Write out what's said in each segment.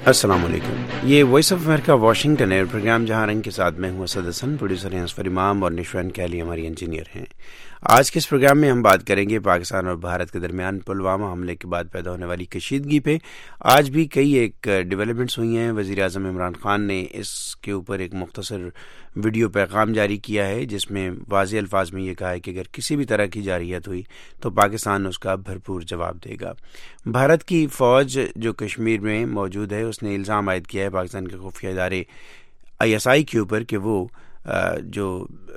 السلام علیکم. یہ voice of America Washington air program جہاں رنگ کے ساتھ میں ہوں اسد حسن، پروڈیوسر ہیں اسفر امام اور نشوان کیلی ہماری انجینئر ہیں. آج کے اس پروگرام میں ہم بات کریں گے پاکستان اور بھارت کے درمیان پلوامہ حملے کے بعد پیدا ہونے والی کشیدگی پہ. آج بھی کئی ایک ڈیولپمنٹس ہوئی ہیں. وزیر اعظم عمران خان نے اس کے اوپر ایک مختصر ویڈیو پیغام جاری کیا ہے جس میں واضح الفاظ میں یہ کہا ہے کہ اگر کسی بھی طرح کی جارحیت ہوئی تو پاکستان اس کا بھرپور جواب دے گا. بھارت کی فوج جو کشمیر میں موجود ہے اس نے الزام عائد کیا ہے پاکستان کے خفیہ ادارے ISI کے اوپر کہ وہ جو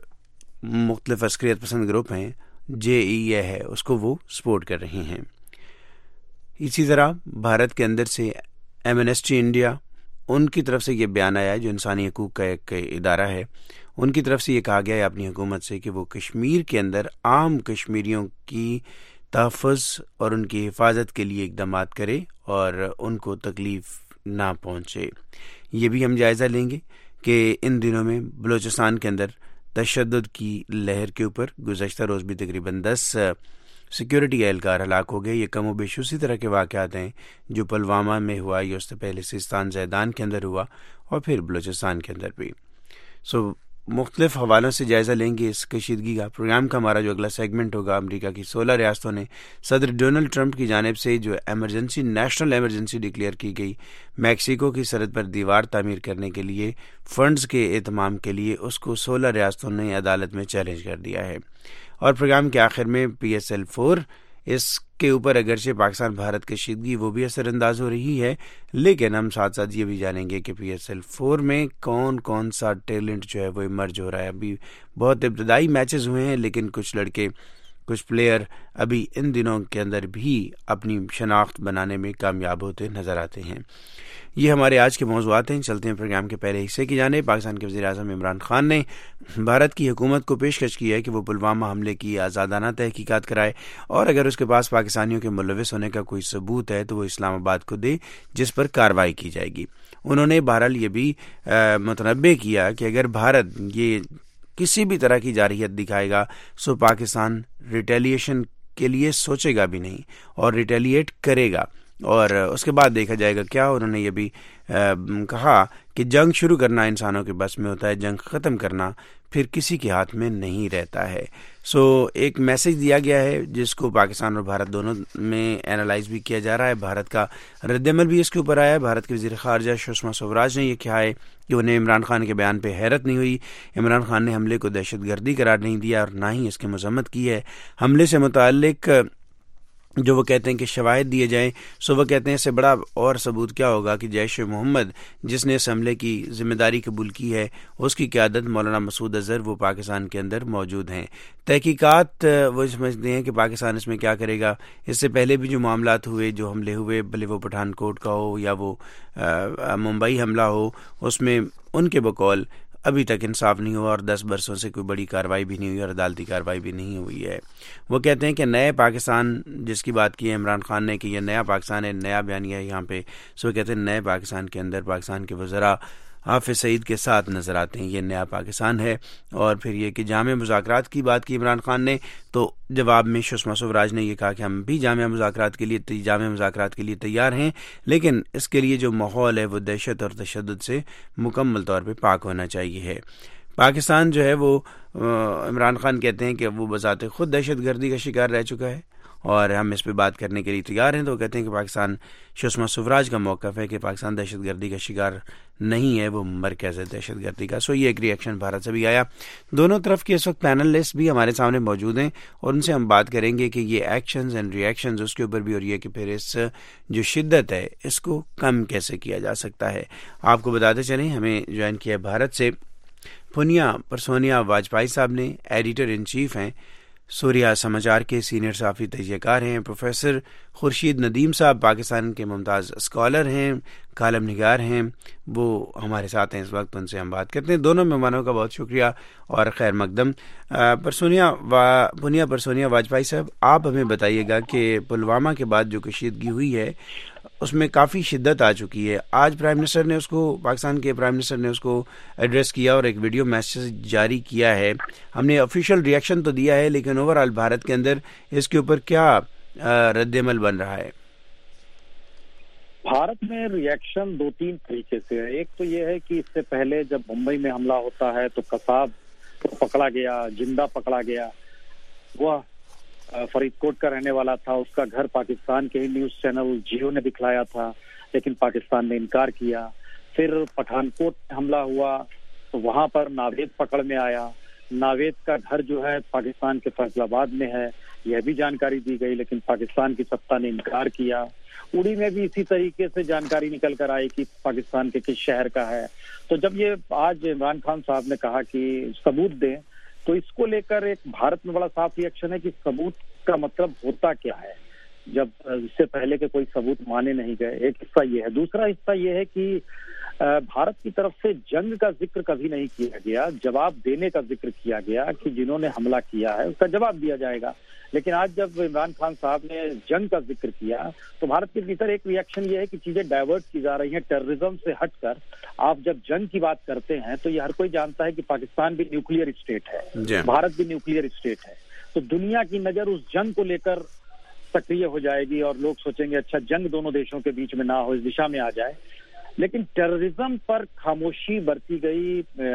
مختلف عسکریت پسند گروپ ہیں JEA ہے اس کو وہ سپورٹ کر رہے ہیں. اسی طرح بھارت کے اندر سے ایمنسٹی انڈیا ان کی طرف سے یہ بیان آیا ہے جو انسانی حقوق کا ایک ادارہ ہے. ان کی طرف سے یہ کہا گیا ہے اپنی حکومت سے کہ وہ کشمیر کے اندر عام کشمیریوں کی تحفظ اور ان کی حفاظت کے لیے اقدامات کرے اور ان کو تکلیف نہ پہنچے. یہ بھی ہم جائزہ لیں گے کہ ان دنوں میں بلوچستان کے اندر تشدد کی لہر کے اوپر گزشتہ روز بھی تقریباً 10 سیکیورٹی اہلکار ہلاک ہو گئے. یہ کم و بیش اسی طرح کے واقعات ہیں جو پلوامہ میں ہوا، یہ اس سے پہلے سیستان زیدان کے اندر ہوا اور پھر بلوچستان کے اندر بھی. مختلف حوالوں سے جائزہ لیں گے اس کشیدگی کا. پروگرام کا ہمارا جو اگلا سیگمنٹ ہوگا، امریکہ کی 16 ریاستوں نے صدر ڈونلڈ ٹرمپ کی جانب سے جو نیشنل ایمرجنسی ڈکلیئر کی گئی میکسیکو کی سرحد پر دیوار تعمیر کرنے کے لیے فنڈز کے اہتمام کے لیے، اس کو 16 ریاستوں نے عدالت میں چیلنج کر دیا ہے. اور پروگرام کے آخر میں PSL 4 اس کے اوپر اگرچہ پاکستان بھارت کشیدگی وہ بھی اثر انداز ہو رہی ہے، لیکن ہم ساتھ ساتھ یہ بھی جانیں گے کہ PSL 4 میں کون سا ٹیلنٹ جو ہے وہ ایمرج ہو رہا ہے. ابھی بہت ابتدائی میچز ہوئے ہیں لیکن کچھ لڑکے، کچھ پلیئر ابھی ان دنوں کے اندر بھی اپنی شناخت بنانے میں کامیاب ہوتے نظر آتے ہیں. یہ ہمارے آج کے موضوعات ہیں. چلتے ہیں پروگرام کے پہلے حصے کی جانب. پاکستان کے وزیر اعظم عمران خان نے بھارت کی حکومت کو پیشکش کی ہے کہ وہ پلوامہ حملے کی آزادانہ تحقیقات کرائے اور اگر اس کے پاس پاکستانیوں کے ملوث ہونے کا کوئی ثبوت ہے تو وہ اسلام آباد کو دے، جس پر کارروائی کی جائے گی. انہوں نے بہرحال یہ بھی متنبع کیا کہ اگر بھارت یہ کسی بھی طرح کی جارحیت دکھائے گا سو پاکستان ریٹیلیشن کے لیے سوچے گا بھی نہیں اور ریٹیلیٹ کرے گا اور اس کے بعد دیکھا جائے گا کیا. انہوں نے یہ بھی کہا کہ جنگ شروع کرنا انسانوں کے بس میں ہوتا ہے، جنگ ختم کرنا پھر کسی کے ہاتھ میں نہیں رہتا ہے. ایک میسج دیا گیا ہے جس کو پاکستان اور بھارت دونوں میں اینالائز بھی کیا جا رہا ہے. بھارت کا رد عمل بھی اس کے اوپر آیا ہے. بھارت کے وزیر خارجہ سشما سوراج نے یہ کہا ہے کہ انہیں عمران خان کے بیان پہ حیرت نہیں ہوئی. عمران خان نے حملے کو دہشت گردی قرار نہیں دیا اور نہ ہی اس کی مذمت کی ہے. حملے سے متعلق جو وہ کہتے ہیں کہ شواہد دیے جائیں، وہ کہتے ہیں اس سے بڑا اور ثبوت کیا ہوگا کہ جیش محمد جس نے اس حملے کی ذمہ داری قبول کی ہے اس کی قیادت مولانا مسعود اظہر وہ پاکستان کے اندر موجود ہیں. تحقیقات وہ سمجھتے ہیں کہ پاکستان اس میں کیا کرے گا. اس سے پہلے بھی جو معاملات ہوئے، جو حملے ہوئے، بھلے وہ پٹھان کوٹ کا ہو یا وہ ممبئی حملہ ہو، اس میں ان کے بقول ابھی تک انصاف نہیں ہوا اور 10 برسوں سے کوئی بڑی کارروائی بھی نہیں ہوئی اور عدالتی کارروائی بھی نہیں ہوئی ہے. وہ کہتے ہیں کہ نئے پاکستان جس کی بات کی ہے عمران خان نے کہ یہ نیا پاکستان ہے، نیا بیانیہ ہے یہاں پہ. وہ کہتے ہیں نئے پاکستان کے اندر پاکستان کے وزراء حافظ سعید کے ساتھ نظر آتے ہیں، یہ نیا پاکستان ہے. اور پھر یہ کہ جامع مذاکرات کی بات کی عمران خان نے، تو جواب میں سشما سوراج نے یہ کہا کہ ہم بھی جامع مذاکرات کے لیے تیار ہیں، لیکن اس کے لیے جو ماحول ہے وہ دہشت اور تشدد سے مکمل طور پہ پاک ہونا چاہیے ہے. پاکستان جو ہے وہ عمران خان کہتے ہیں کہ وہ بذات خود دہشت گردی کا شکار رہ چکا ہے اور ہم اس پہ بات کرنے کے لیے تیار ہیں. تو وہ کہتے ہیں کہ پاکستان، سشما سوراج کا موقف ہے کہ پاکستان دہشت گردی کا شکار نہیں ہے، وہ مرکز ہے دہشت گردی کا. یہ ایک ری ایکشن بھارت سے بھی آیا. دونوں طرف کے اس وقت پینلسٹ بھی ہمارے سامنے موجود ہیں اور ان سے ہم بات کریں گے کہ یہ ایکشنز اینڈ ری ایکشنز اس کے اوپر بھی، اور یہ کہ پھر اس جو شدت ہے اس کو کم کیسے کیا جا سکتا ہے. آپ کو بتاتے چلیں ہمیں جوائن کیا بھارت سے پونیا پرسونیا واجپائی صاحب نے، ایڈیٹر ان چیف ہیں سوریہ سماچار کے، سینئر صحافی تجزیہ کار ہیں. پروفیسر خورشید ندیم صاحب پاکستان کے ممتاز اسکالر ہیں، کالم نگار ہیں، وہ ہمارے ساتھ ہیں اس وقت. ان سے ہم بات کرتے ہیں. دونوں مہمانوں کا بہت شکریہ اور خیر مقدم. پونیا پرسونیا واجپائی صاحب، آپ ہمیں بتائیے گا کہ پلوامہ کے بعد جو کشیدگی ہوئی ہے اس میں کافی شدت آ چکی ہے. آج پرائم منسٹر نے اس کو، پاکستان کے پرائم منسٹر نے اس کو ایڈریس کیا اور ایک ویڈیو میسج جاری کیا ہے. ہم نے آفیشیل ری ایکشن تو دیا ہے لیکن اوورآل بھارت کے اندر اس کے اوپر کیا رد عمل بن رہا ہے؟ भारत में रिएक्शन 2-3 तरीके से है। एक तो ये है कि इससे पहले जब मुंबई में हमला होता है तो कसाब को पकड़ा गया, जिंदा पकड़ा गया। वह फरीदकोट का रहने वाला था, उसका घर पाकिस्तान के ही न्यूज चैनल जियो ने दिखलाया था, लेकिन पाकिस्तान ने इनकार किया। फिर पठानकोट हमला हुआ तो वहां पर नावेद पकड़ में आया। नावेद का घर जो है पाकिस्तान के फैसलाबाद में है, यह भी जानकारी दी गई, लेकिन पाकिस्तान की सत्ता ने इनकार किया। उड़ी में भी इसी तरीके से जानकारी निकल कर आई कि पाकिस्तान के किस शहर का है। तो जब ये आज इमरान खान साहब ने कहा कि सबूत दें, तो इसको लेकर एक भारत में बड़ा साफ रिएक्शन है कि सबूत का मतलब होता क्या है, जब इससे पहले के कोई सबूत माने नहीं गए। एक हिस्सा ये है। दूसरा हिस्सा ये है कि भारत की तरफ से जंग का जिक्र कभी नहीं किया गया, जवाब देने का जिक्र किया गया कि जिन्होंने हमला किया है उसका जवाब दिया जाएगा। लेकिन आज जब इमरान खान साहब ने जंग का जिक्र किया तो भारत के भीतर एक रिएक्शन ये है कि चीजें डाइवर्ट की जा रही हैं टेररिज्म से हटकर। आप जब जंग की बात करते हैं तो ये हर कोई जानता है कि पाकिस्तान भी न्यूक्लियर स्टेट है, भारत भी न्यूक्लियर स्टेट है, तो दुनिया की नजर उस जंग को लेकर सक्रिय हो जाएगी और लोग सोचेंगे अच्छा जंग दोनों देशों के बीच में ना हो, इस दिशा में आ जाए। लेकिन टेररिज्म पर खामोशी बरती गई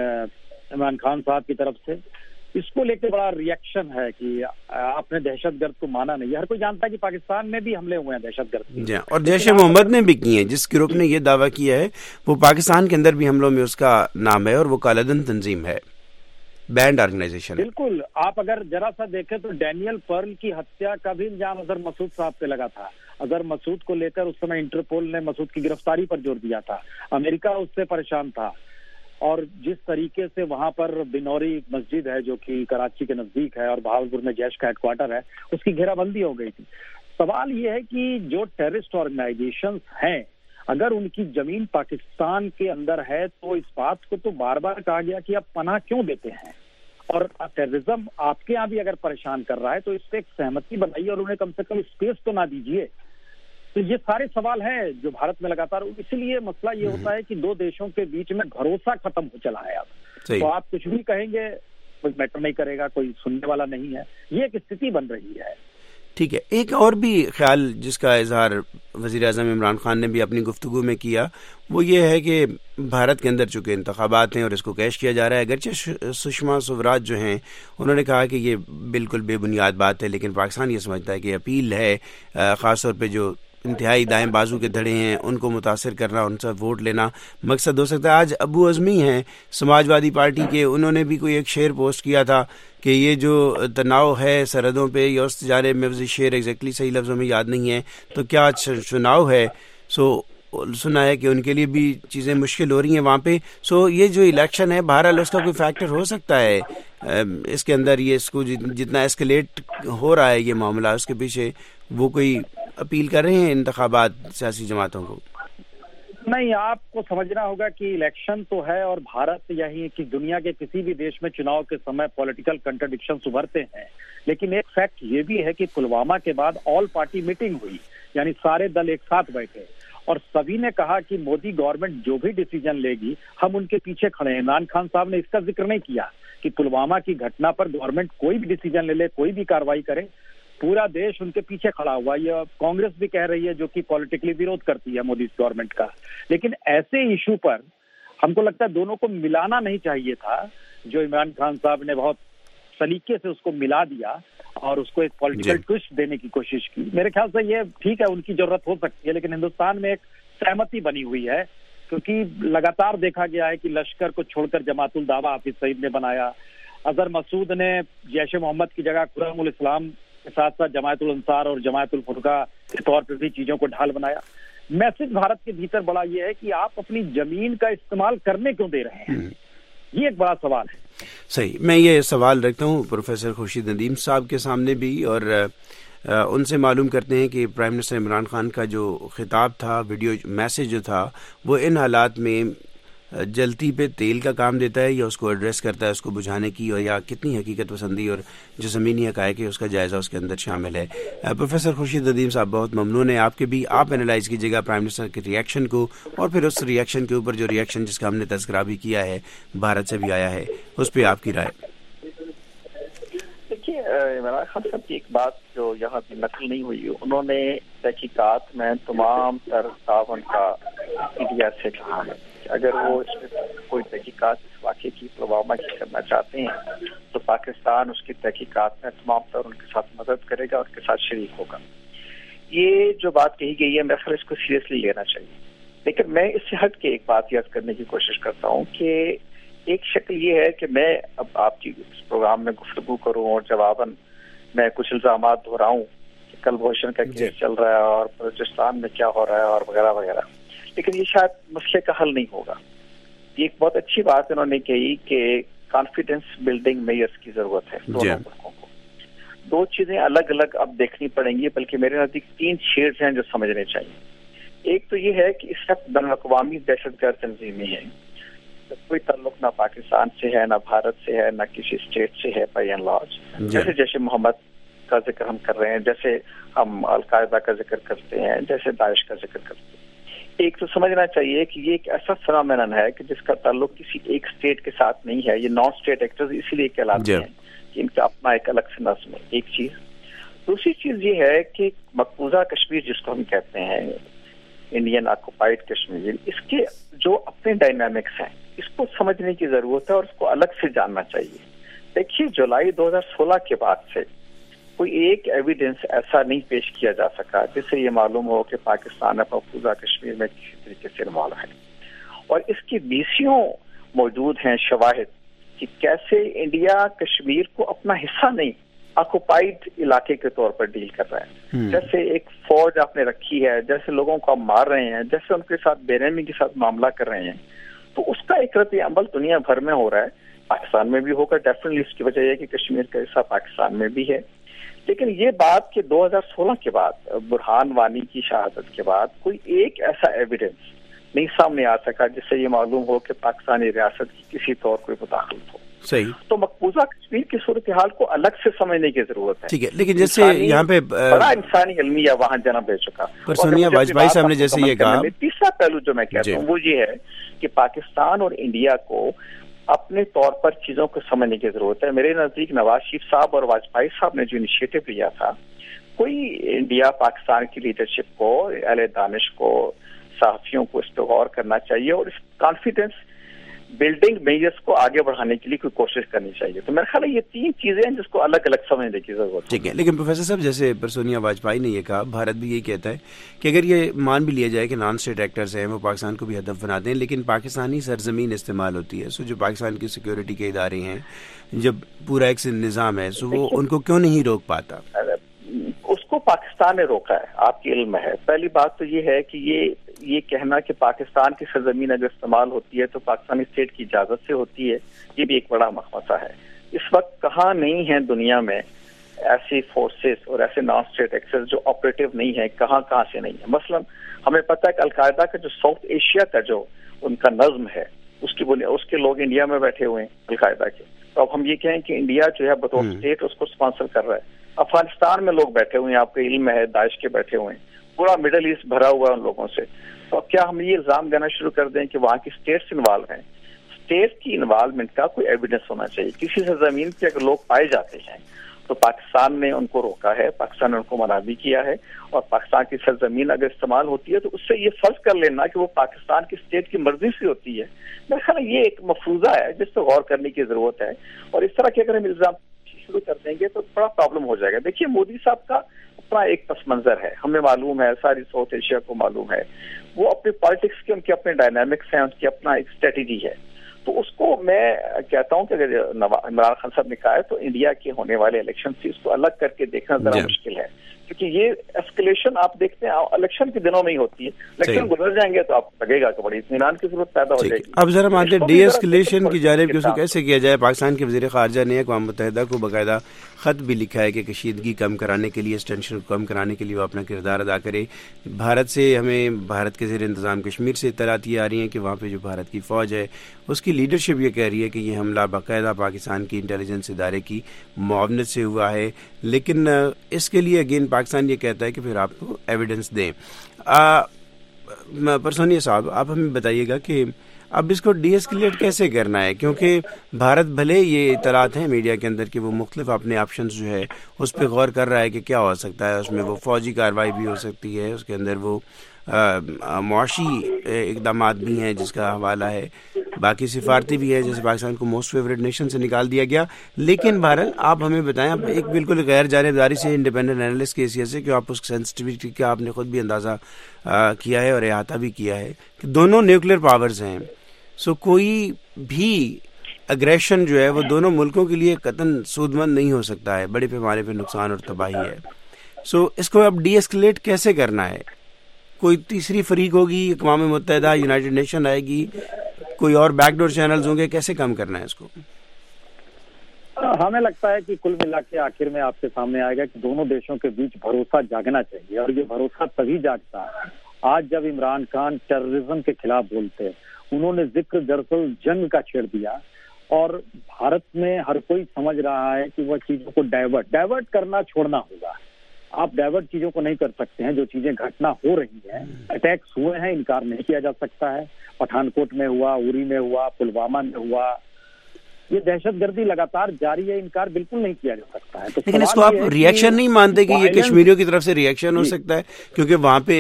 इमरान खान साहब की तरफ से, इसको लेकर बड़ा रिएक्शन है कि आपने दहशतगर्द को माना नहीं। हर कोई जानता है कि पाकिस्तान में भी हमले हुए हैं दहशतगर्द, और जैश ए मोहम्मद ने भी किए हैं। जिस ग्रुप ने ये दावा किया है वो पाकिस्तान के अंदर भी हमलों में उसका नाम है और वो कालाधन तंजीम है, बैंड ऑर्गेनाइजेशन। बिल्कुल, आप अगर जरा सा देखें तो डैनियल पर्ल की हत्या का भी इल्जाम अजहर मसूद साहब पे लगा था। अजहर मसूद को लेकर उस समय इंटरपोल ने मसूद की गिरफ्तारी पर जोर दिया था, अमेरिका उससे परेशान था। और जिस तरीके से वहां पर बिनौरी मस्जिद है जो कि कराची के नजदीक है और बहावलपुर में जैश का हेडक्वार्टर है, उसकी घेराबंदी हो गई थी। सवाल ये है कि जो टेररिस्ट ऑर्गेनाइजेशंस हैं, अगर उनकी जमीन पाकिस्तान के अंदर है तो इस बात को तो बार बार कहा गया कि आप पनाह क्यों देते हैं, और टेररिज्म आपके यहाँ भी अगर परेशान कर रहा है तो इस पे एक सहमति बनाइए और उन्हें कम से कम स्पेस तो ना दीजिए। तो ये सारे सवाल हैं जो भारत में लगातार, इसीलिए मसला ये होता है कि दो देशों के बीच में भरोसा खत्म हो चला है अब। तो आप कुछ भी कहेंगे कोई मैटर नहीं करेगा, कोई सुनने वाला नहीं है, ये एक स्थिति बन रही है। ठीक है, एक और भी ख्याल जिसका इजहार वज़ीर-ए-आज़म इमरान खान ने भी अपनी गुफ्तगू में किया वो ये है कि भारत के अंदर चूंकि इंतखाबात हैं और इसको कैश किया जा रहा है, अगरचे सुषमा स्वराज जो हैं उन्होंने कहा कि ये बिल्कुल बेबुनियाद बात है, लेकिन पाकिस्तान ये समझता है कि अपील है, ख़ास तौर पे जो इंतहाई दाएं बाजू के धड़े हैं उनको मुतासिर करना, उनसे वोट लेना मकसद हो सकता है। आज अबू अज़मी हैं समाजवादी पार्टी के, उन्होंने भी कोई एक शेर पोस्ट किया था कि ये जो तनाव है सरहदों पे या उस जानिब में, वही शेर एग्जैक्टली सही लफ्ज़ों में याद नहीं है, तो क्या चुनाव है, सुना है कि उनके लिए भी चीज़ें मुश्किल हो रही हैं वहाँ पे। ये जो इलेक्शन है बहरहाल उसका कोई फैक्टर हो सकता है इसके अंदर, ये इसको जितना एस्केलेट हो रहा है ये मामला, उसके पीछे वो कोई अपील कर रहे हैं इंतखाबात सियासी जमातों को? नहीं, आपको समझना होगा कि इलेक्शन तो है और भारत यही कि दुनिया के किसी भी देश में चुनाव के समय पॉलिटिकल कंट्राडिक्शन उभरते हैं, लेकिन एक फैक्ट ये भी है कि पुलवामा के बाद ऑल पार्टी मीटिंग हुई, यानी सारे दल एक साथ बैठे और सभी ने कहा कि मोदी गवर्नमेंट जो भी डिसीजन लेगी हम उनके पीछे खड़े हैं। इमरान खान साहब ने इसका जिक्र नहीं किया कि पुलवामा की घटना पर गवर्नमेंट कोई भी डिसीजन ले ले, कोई भी कार्रवाई करे, पूरा देश उनके पीछे खड़ा हुआ। ये कांग्रेस भी कह रही है जो कि पॉलिटिकली विरोध करती है मोदी गवर्नमेंट का। लेकिन ऐसे इशू पर हमको लगता है दोनों को मिलाना नहीं चाहिए था, जो इमरान खान साहब ने बहुत सलीके से उसको मिला दिया और उसको एक पॉलिटिकल ट्विस्ट देने की कोशिश की। मेरे ख्याल से ये ठीक है, उनकी जरूरत हो सकती है, लेकिन हिंदुस्तान में एक सहमति बनी हुई है क्योंकि लगातार देखा गया है कि लश्कर को छोड़कर जमातुल दावा हाफिज सईद ने बनाया, अजहर मसूद ने जैश ए मोहम्मद की जगह खुर्रम इस्लाम के साथ साथ जमायतुल अंसार और जमायतुल फुरका के तौर पर भी चीजों को ढाल बनाया। मैसेज भारत के भीतर बड़ा ये है कि आप अपनी जमीन का इस्तेमाल करने क्यों दे रहे हैं, ये एक बड़ा सवाल है। सही, मैं ये सवाल रखता हूँ प्रोफेसर खुर्शीद नदीम साहब के सामने भी और उनसे मालूम करते हैं कि प्राइम मिनिस्टर इमरान खान का जो खिताब था, वीडियो मैसेज जो था, वो इन हालात में जलती पे तेल का काम देता है या उसको एड्रेस करता है, उसको बुझाने की, और या कितनी हकीकत पसंदी और जो ज़मीनी हक़ाइक़ है उसका जायज़ा उसके अंदर शामिल है। प्रोफेसर खुर्शीद नदीम साहब बहुत ममनून है आपके भी, आप एनालाइज कीजिएगा प्राइम मिनिस्टर के रिएक्शन को और फिर उस रिएक्शन के ऊपर जो रिएक्शन जिसका हमने तज़किरा भी किया है भारत से भी आया है, उस पर आपकी राय। देखिए, عمران خان صاحب کی ایک بات جو یہاں پہ نقل نہیں ہوئی، انہوں نے تحقیقات میں تمام تر تعاون کا انڈیا سے کہا ہے کہ اگر وہ اس میں کوئی تحقیقات اس واقعے کی پلوامہ کی کرنا چاہتے ہیں تو پاکستان اس کی تحقیقات میں تمام تر ان کے ساتھ مدد کرے گا اور ان کے ساتھ شریک ہوگا. یہ جو بات کہی گئی ہے میرے خیال اس کو سیریسلی لینا چاہیے. لیکن میں اس سے ہٹ کے ایک بات یاد کرنے کی کوشش کرتا ہوں کہ ایک شکل یہ ہے کہ میں اب آپ کی اس پروگرام میں گفتگو کروں اور جواباً میں کچھ الزامات دہراؤں کہ کلبھوشن کا کیس چل رہا ہے اور بلوچستان میں کیا ہو رہا ہے اور وغیرہ وغیرہ، لیکن یہ شاید مسئلے کا حل نہیں ہوگا. یہ ایک بہت اچھی بات انہوں نے کہی کہ کانفیڈنس بلڈنگ میئرس کی ضرورت ہے دونوں ملکوں کو. دو چیزیں الگ الگ اب دیکھنی پڑیں گی، بلکہ میرے نزدیک 3 شیڈز ہیں جو سمجھنے چاہیے. ایک تو یہ ہے کہ اس وقت بین الاقوامی دہشت گرد تنظیمیں ہیں، کوئی تعلق نہ پاکستان سے ہے، نہ بھارت سے ہے، نہ کسی اسٹیٹ سے ہے بائی اینڈ لارج. جیسے جیش محمد کا ذکر ہم کر رہے ہیں، جیسے ہم القاعدہ کا ذکر کرتے ہیں، جیسے داعش کا ذکر کرتے ہیں. ایک تو سمجھنا چاہیے کہ یہ ایک ایسا فنامینن ہے کہ جس کا تعلق کسی ایک اسٹیٹ کے ساتھ نہیں ہے. یہ نان اسٹیٹ ایکٹرز اسی لیے کہلاتے ہیں کہ ان کا اپنا ایک الگ سے نظم ہے. ایک چیز. دوسری چیز یہ ہے کہ مقبوضہ کشمیر جس کو ہم کہتے ہیں انڈین آکوپائڈ کشمیر، اس کے جو اپنے ڈائنامکس ہیں اس کو سمجھنے کی ضرورت ہے اور اس کو الگ سے جاننا چاہیے. دیکھیے جولائی 2016 کے بعد سے کوئی ایک ایویڈنس ایسا نہیں پیش کیا جا سکا جس سے یہ معلوم ہو کہ پاکستان مقبوضہ کشمیر میں کسی طریقے سے انوالو ہے. اور اس کی بیسیوں موجود ہیں شواہد کہ کیسے انڈیا کشمیر کو اپنا حصہ نہیں آکوپائڈ علاقے کے طور پر ڈیل کر رہا ہے. جیسے ایک فوج آپ نے رکھی ہے، جیسے لوگوں کو آپ مار رہے ہیں، جیسے ان کے ساتھ بے رحمی کے ساتھ معاملہ کر رہے ہیں، تو اس کا ایک رد عمل دنیا بھر میں ہو رہا ہے. پاکستان میں بھی ہوگا ڈیفینیٹلی. اس کی وجہ یہ کہ کشمیر کا حصہ پاکستان میں بھی ہے. لیکن یہ بات کہ 2016 کے بعد برہان وانی کی شہادت کے بعد کوئی ایک ایسا ایویڈنس نہیں سامنے آ سکا جس سے یہ معلوم ہو کہ پاکستانی ریاست کی کسی طور کوئی مداخلت ہو. صحیح. تو مقبوضہ کشمیر کی صورتحال کو الگ سے سمجھنے کی ضرورت ہے. ٹھیک ہے، لیکن جیسے یہاں پہ بڑا انسانی المیہ وہاں جنم لے چکا. سونیا واجپئی صاحب نے جیسے یہ کہا، تیسرا پہلو جو میں کہتا ہوں وہ یہ ہے کہ پاکستان اور انڈیا کو اپنے طور پر چیزوں کو سمجھنے کی ضرورت ہے. میرے نزدیک نواز شریف صاحب اور واجپئی صاحب نے جو انیشیٹو لیا تھا، کوئی انڈیا پاکستان کی لیڈرشپ کو، اہل دانش کو، صحافیوں کو اس پہ غور کرنا چاہیے اور اس کانفیڈنس بلڈنگ میجرز کو آگے بڑھانے کے لیے کوئی کوشش کرنی چاہیے. تو میرا خیال ہے یہ 3 چیزیں ہیں جس کو الگ الگ سمجھنے کی ضرورت ہے. ٹھیک ہے، لیکن پروفیسر صاحب جیسے سونیا واجپئی نے یہ کہا، بھارت بھی یہی کہتا ہے کہ اگر یہ مان بھی لیا جائے کہ نان اسٹیٹ ایکٹرز ہیں وہ پاکستان کو بھی ہدف بناتے ہیں، لیکن پاکستانی سرزمین استعمال ہوتی ہے، سو جو پاکستان کی سیکورٹی کے ادارے ہیں، جب پورا ایک نظام ہے، سو وہ ان کو کیوں نہیں روک پاتا؟ اس کو پاکستان نے روکا ہے، آپ کے علم میں ہے. پہلی بات تو یہ ہے کہ یہ کہنا کہ پاکستان کی سرزمین اگر استعمال ہوتی ہے تو پاکستانی اسٹیٹ کی اجازت سے ہوتی ہے، یہ بھی ایک بڑا مخمصہ ہے. اس وقت کہاں نہیں ہیں دنیا میں ایسی فورسز اور ایسے نان اسٹیٹ ایکٹرز جو آپریٹو نہیں ہیں، کہاں سے نہیں ہیں. مثلا ہمیں پتہ ہے کہ القاعدہ کا جو ساؤتھ ایشیا کا جو ان کا نظم ہے اس کے لوگ انڈیا میں بیٹھے ہوئے ہیں القاعدہ کے. تو اب ہم یہ کہیں کہ انڈیا جو ہے بطور اسٹیٹ اس کو اسپانسر کر رہا ہے. افغانستان میں لوگ بیٹھے ہوئے ہیں، آپ کے علم میں ہے، داعش کے بیٹھے ہوئے ہیں. پورا مڈل ایسٹ بھرا ہوا ہے ان لوگوں سے. تو کیا ہم یہ الزام دینا شروع کر دیں کہ وہاں کی اسٹیٹس انوالو ہیں؟ اسٹیٹ کی انوالومنٹ کا کوئی ایویڈنس ہونا چاہیے. کسی سرزمین پہ اگر لوگ پائے جاتے ہیں تو پاکستان نے ان کو روکا ہے، پاکستان نے ان کو منع بھی کیا ہے، اور پاکستان کی سرزمین اگر استعمال ہوتی ہے تو اس سے یہ فرض کر لینا کہ وہ پاکستان کی اسٹیٹ کی مرضی سے ہوتی ہے، میرے خیال یہ ایک مفروضہ ہے جس پہ غور کرنے کی ضرورت ہے. اور اس طرح کے اگر ہم الزام شروع کر دیں گے تو بڑا پرابلم ہو جائے گا. دیکھیے مودی صاحب کا اپنا ایک پس منظر ہے، ہمیں معلوم ہے، ساری ساؤتھ ایشیا کو معلوم ہے. وہ اپنی پالیٹکس کے ان کے اپنے ڈائنامکس ہیں، ان کی اپنا ایک اسٹریٹجی ہے. تو اس کو میں کہتا ہوں کہ اگر عمران خان صاحب نے کہا ہے تو انڈیا کے ہونے والے الیکشن سے اس کو الگ کر کے دیکھنا ذرا مشکل ہے، کیونکہ یہ ایسکلیشن آپ دیکھتے ہیں الیکشن کے دنوں میں ہی ہوتی ہے. الیکشن گزر جائیں گے تو آپ لگے گا کہ بڑی اطمینان کی ضرورت پیدا ہو جائے گی. اب ذرا مانتے ڈی ایسکلیشن کی جانب کو کیسے کیا جائے؟ پاکستان کے وزیر خارجہ نے اقوام متحدہ کو باقاعدہ خط بھی لکھا ہے کہ کشیدگی کم کرانے کے لیے، اس ٹینشن کو کم کرانے کے لیے وہ اپنا کردار ادا کرے. بھارت سے ہمیں بھارت کے زیر انتظام کشمیر سے اطلاعات یہ آ رہی ہیں کہ وہاں پہ جو بھارت کی فوج ہے اس کی لیڈرشپ یہ کہہ رہی ہے کہ یہ حملہ باقاعدہ پاکستان کی انٹیلیجنس ادارے کی معاونت سے ہوا ہے. لیکن اس کے لیے اگین پاکستان یہ کہتا ہے کہ پھر آپ کو ایویڈنس دیں. پرسونیا صاحب، آپ ہمیں بتائیے گا کہ اب اس کو ڈی ایسکیلیٹ کیسے کرنا ہے؟ کیونکہ بھارت بھلے یہ اطلاعات ہیں میڈیا کے اندر کہ وہ مختلف اپنے آپشنز جو ہے اس پہ غور کر رہا ہے کہ کیا ہو سکتا ہے، اس میں وہ فوجی کارروائی بھی ہو سکتی ہے، اس کے اندر وہ معاشی اقدامات بھی ہیں جس کا حوالہ ہے، باقی سفارتی بھی ہے، جیسے پاکستان کو موسٹ فیوریٹ نیشن سے نکال دیا گیا. لیکن بہرحال آپ ہمیں بتائیں ایک بالکل غیر جانبداری سے انڈیپینڈنٹ اینالسٹ کی حیثیت سے کہ آپ اس سینسٹیوٹی کا آپ نے خود بھی اندازہ کیا ہے اور احاطہ بھی کیا ہے کہ دونوں نیوکلیر پاورز ہیں، سو کوئی بھی اگریشن جو ہے وہ دونوں ملکوں کے لیے قطعاً سود مند نہیں ہو سکتا ہے، بڑے پیمانے پہ نقصان اور تباہی ہے. سو اس کو اب ڈی ایسکیلیٹ کیسے کرنا ہے؟ کوئی تیسری فریق ہوگی، اقوام متحدہ، یونائٹڈ نیشن آئے گی، کوئی اور بیک ڈور چینلز ہوں گے، کیسے کم کرنا ہے اس کو؟ ہمیں لگتا ہے کہ کل ملا کے آخر میں آپ کے سامنے آئے گا کہ دونوں دیشوں کے بیچ بھروسہ جاگنا چاہیے، اور یہ بھروسہ تبھی جاگتا ہے آج جب عمران خان ٹیررزم کے خلاف بولتے، انہوں نے ذکر دراصل جنگ کا چھیڑ دیا، اور بھارت میں ہر کوئی سمجھ رہا ہے کہ وہ چیزوں کو ڈائیورٹ کرنا چھوڑنا ہوگا. آپ ڈائیورٹ چیزوں کو نہیں کر سکتے ہیں. جو چیزیں گھٹنا ہو رہی ہیں، اٹیکس ہوئے ہیں، انکار نہیں کیا جا سکتا ہے. پٹھان کوٹ میں ہوا، اری میں ہوا، پلوامہ میں ہوا، یہ دہشت گردی لگاتار جاری ہے، انکار بالکل نہیں کیا جا سکتا ہے. لیکن اس کو آپ ریئیکشن نہیں مانتے کہ یہ کشمیریوں کی طرف سے ریئیکشن ہو سکتا ہے؟ کیونکہ وہاں پہ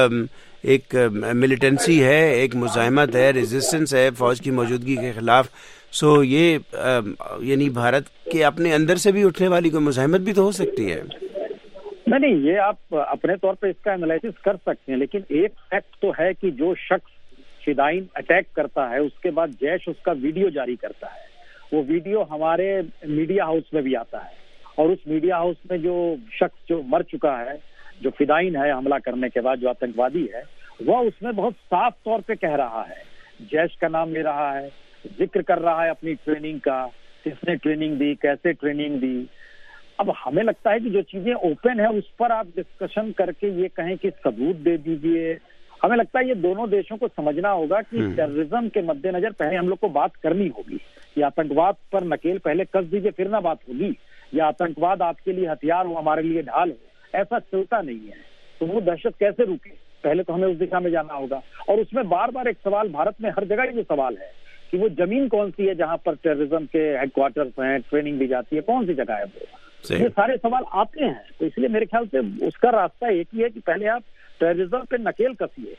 ایک ملیٹنسی ہے، ایک مزاحمت ہے، ریزسٹنس ہے فوج کی موجودگی کے خلاف. سو یہ یعنی بھارت کے اپنے اندر سے بھی اٹھنے والی کوئی مزاحمت بھی تو ہو سکتی ہے. نہیں، یہ آپ اپنے طور پہ اس کا انالائسس کر سکتے ہیں، لیکن ایک فیکٹ تو ہے کہ جو شخص فدائین اٹیک کرتا ہے اس کے بعد جیش اس کا ویڈیو جاری کرتا ہے. وہ ویڈیو ہمارے میڈیا ہاؤس میں بھی آتا ہے، اور اس میڈیا ہاؤس میں جو شخص جو مر چکا ہے، جو فدائین ہے حملہ کرنے کے بعد، جو آتنکوادی ہے، وہ اس میں بہت صاف طور پہ کہہ رہا ہے، جیش کا نام لے رہا ہے، ذکر کر رہا ہے اپنی ٹریننگ کا، کس نے ٹریننگ دی، کیسے ٹریننگ دی. اب ہمیں لگتا ہے کہ جو چیزیں اوپن ہیں اس پر آپ ڈسکشن کر کے یہ کہیں کہ ثبوت دے دیجئے. ہمیں لگتا ہے یہ دونوں دیشوں کو سمجھنا ہوگا کہ ٹیررزم کے مد نظر پہلے ہم لوگ کو بات کرنی ہوگی. یہ آتنکواد پر نکیل پہلے کس دیجیے پھر نہ بات ہوگی. یا آتنکواد آپ کے لیے ہتھیار ہو، ہمارے لیے ڈھال ہو، ایسا چلتا نہیں ہے. تو وہ دہشت کیسے روکے؟ پہلے تو ہمیں اس دشا میں جانا ہوگا. اور اس میں بار بار ایک سوال بھارت میں ہر جگہ یہ سوال ہے کہ وہ زمین کون سی ہے جہاں پر ٹیررزم کے ہیڈ کوارٹرز ہیں، ٹریننگ دی جاتی ہے، کون سی جگہ ہے وہ؟ یہ سارے سوال آتے ہیں. تو اس لیے میرے خیال سے اس کا راستہ ایک ہی ہے کہ پہلے آپ ٹیررزم پہ نکیل کسیے،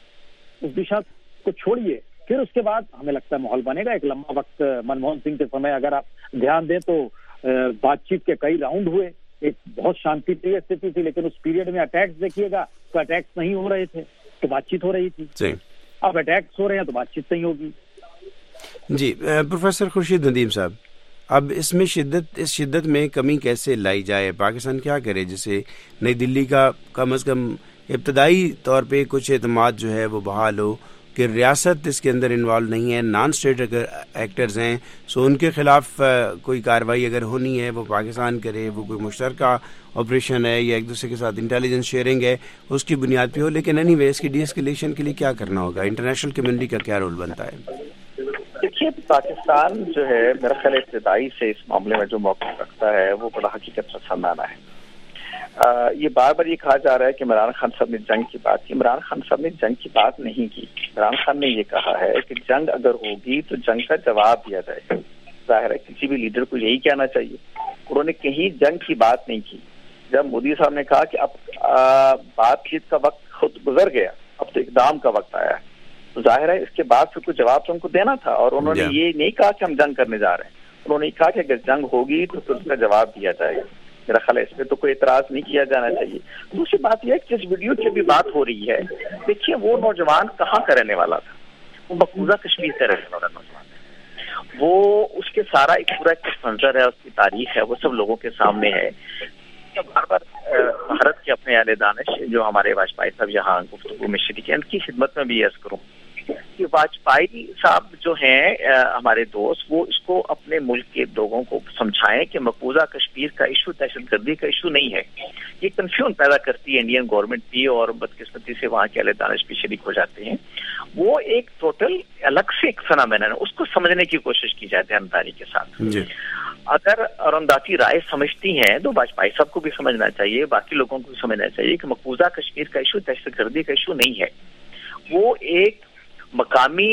اس دشا کو چھوڑیے، پھر اس کے بعد ہمیں لگتا ہے ماحول بنے گا. ایک لمبا وقت منموہن سنگھ کے سمے اگر آپ دھیان دیں تو بات چیت کے کئی راؤنڈ ہوئے، ایک بہت شانتی پریہ استھتی تھی، لیکن اس پیریڈ میں اٹیکس دیکھیے گا تو اٹیکس نہیں ہو رہے تھے تو بات چیت ہو رہی تھی. اب اٹیکس ہو رہے ہیں تو بات چیت نہیں ہوگی. جی پروفیسر خورشید ندیم صاحب، اب اس میں شدت میں کمی کیسے لائی جائے؟ پاکستان کیا کرے جسے نئی دلی کا کم از کم ابتدائی طور پہ کچھ اعتماد جو ہے وہ بحال ہو کہ ریاست اس کے اندر انوالو نہیں ہے، نان اسٹیٹ ایکٹرز ہیں، سو ان کے خلاف کوئی کارروائی اگر ہونی ہے وہ پاکستان کرے، وہ کوئی مشترکہ آپریشن ہے یا ایک دوسرے کے ساتھ انٹیلیجنس شیئرنگ ہے اس کی بنیاد پہ ہو. لیکن اینی وے اس کی ڈی ایسکیلیشن کے لیے کیا کرنا ہوگا؟ انٹرنیشنل کمیونٹی کا کیا رول بنتا ہے؟ دیکھیے، پاکستان جو ہے میرا خیال ابتدائی سے اس معاملے میں جو موقف رکھتا ہے وہ بڑا حقیقت پسندانہ ہے. یہ بار بار یہ کہا جا رہا ہے کہ عمران خان صاحب نے جنگ کی بات کی. عمران خان صاحب نے جنگ کی بات نہیں کی. عمران خان نے یہ کہا ہے کہ جنگ اگر ہوگی تو جنگ کا جواب دیا جائے. ظاہر ہے کسی بھی لیڈر کو یہی کہنا چاہیے. انہوں نے کہیں جنگ کی بات نہیں کی. جب مودی صاحب نے کہا کہ اب بات چیت کا وقت خود گزر گیا، اب تو اقدام کا وقت آیا ہے، تو ظاہر ہے اس کے بعد پھر کوئی جواب تو ان کو دینا تھا. اور انہوں نے یہ نہیں کہا کہ ہم جنگ کرنے جا رہے ہیں، انہوں نے کہا کہ اگر جنگ ہوگی تو پھر اس کا جواب دیا جائے گا. میرا خیال ہے اس پہ تو کوئی اعتراض نہیں کیا جانا چاہیے. دوسری بات یہ ہے کہ جس ویڈیو کی بھی بات ہو رہی ہے، دیکھیے وہ نوجوان کہاں کا رہنے والا تھا؟ وہ مقبوضہ کشمیر کا رہنے والا نوجوان ہے. وہ اس کے سارا ایک پورا ایک منظر ہے، اس کی تاریخ ہے، وہ سب لوگوں کے سامنے ہے. بار بار بھارت کے اپنے اعلی دانش جو ہمارے واجپئی صاحب یہاں گفتگو میں شریک ہیں، ان کی خدمت میں بھی عرض کروں کہ واجپئی صاحب جو ہیں ہمارے دوست، وہ اس کو اپنے ملک کے لوگوں کو سمجھائیں کہ مقبوضہ کشمیر کا ایشو دہشت گردی کا ایشو نہیں ہے. یہ کنفیوژن پیدا کرتی ہے انڈین گورنمنٹ بھی، اور بدقسمتی سے وہاں کے اعلی دانش بھی شریک ہو جاتے ہیں. وہ ایک ٹوٹل الگ سے ایک فنامین ہے، اس کو سمجھنے کی کوشش کی جائے دیانتداری کے ساتھ. اگر اروندھتی رائے سمجھتی ہیں تو واجپئی صاحب کو بھی سمجھنا چاہیے، باقی لوگوں کو بھی سمجھنا چاہیے کہ مقبوضہ کشمیر کا ایشو دہشت گردی کا ایشو نہیں ہے. وہ ایک مقامی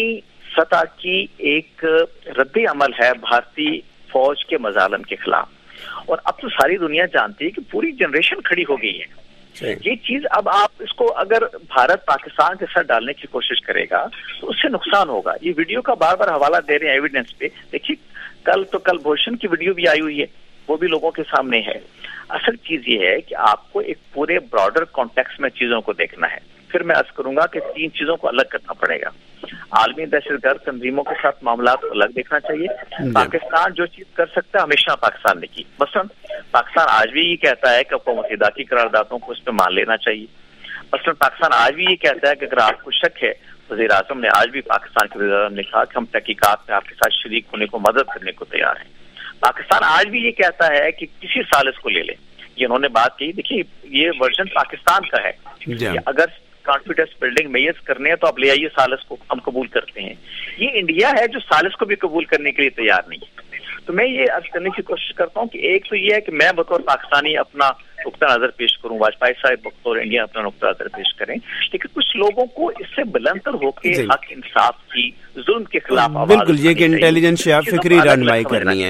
सतह की एक रद्द अमल है भारतीय फौज के मजालम के खिलाफ, और अब तो सारी दुनिया जानती है कि पूरी जनरेशन खड़ी हो गई है। ये चीज अब आप इसको अगर भारत पाकिस्तान के साथ डालने की कोशिश करेगा तो उससे नुकसान होगा। ये वीडियो का बार बार हवाला दे रहे हैं एविडेंस पे, देखिए कल भूषण की वीडियो भी आई हुई है, वो भी लोगों के सामने है। असल चीज ये है कि आपको एक पूरे ब्रॉडर कॉन्टेक्स्ट में चीजों को देखना है। फिर मैं अर्ज करूंगा कि 3 चीजों को अलग करना पड़ेगा। आलमी दहशतगर्द तंजीमों के साथ मामला को अलग देखना चाहिए। पाकिस्तान जो चीज कर सकता है हमेशा पाकिस्तान ने की। मसलन पाकिस्तान आज भी ये कहता है कि अक़वाम मुत्तहिदा की करारदादों को इस पर मान लेना चाहिए। मसलन पाकिस्तान आज भी ये कहता है कि अगर आपको शक है, वज़ीर आज़म ने आज भी पाकिस्तान के वज़ीर आज़म ने कहा कि हम तहकीकात में आपके साथ शरीक होने को मदद करने को तैयार हैं। पाकिस्तान आज भी ये कहता है कि किसी सालिस को ले ले, ये उन्होंने बात कही। देखिए ये वर्जन पाकिस्तान का है कि अगर कॉन्फिडेंस बिल्डिंग मेजर्स करने हैं तो आप ले आइए सालिस को, हम कबूल करते हैं। ये इंडिया है जो सालिस को भी कबूल करने के लिए तैयार नहीं है। तो मैं ये अर्ज करने की कोशिश करता हूँ कि एक तो ये है कि मैं बतौर पाकिस्तानी अपना नुक्ता नजर पेश करूँ, वाजपेयी साहब बतौर इंडिया अपना नुक्ता नजर पेश करें, लेकिन कुछ लोगों को इससे बुलंदतर होकर हक इंसाफ की जुल्म के खिलाफ बिल्कुल ये कि इंटेलिजेंस या फिक्री रहनुमाई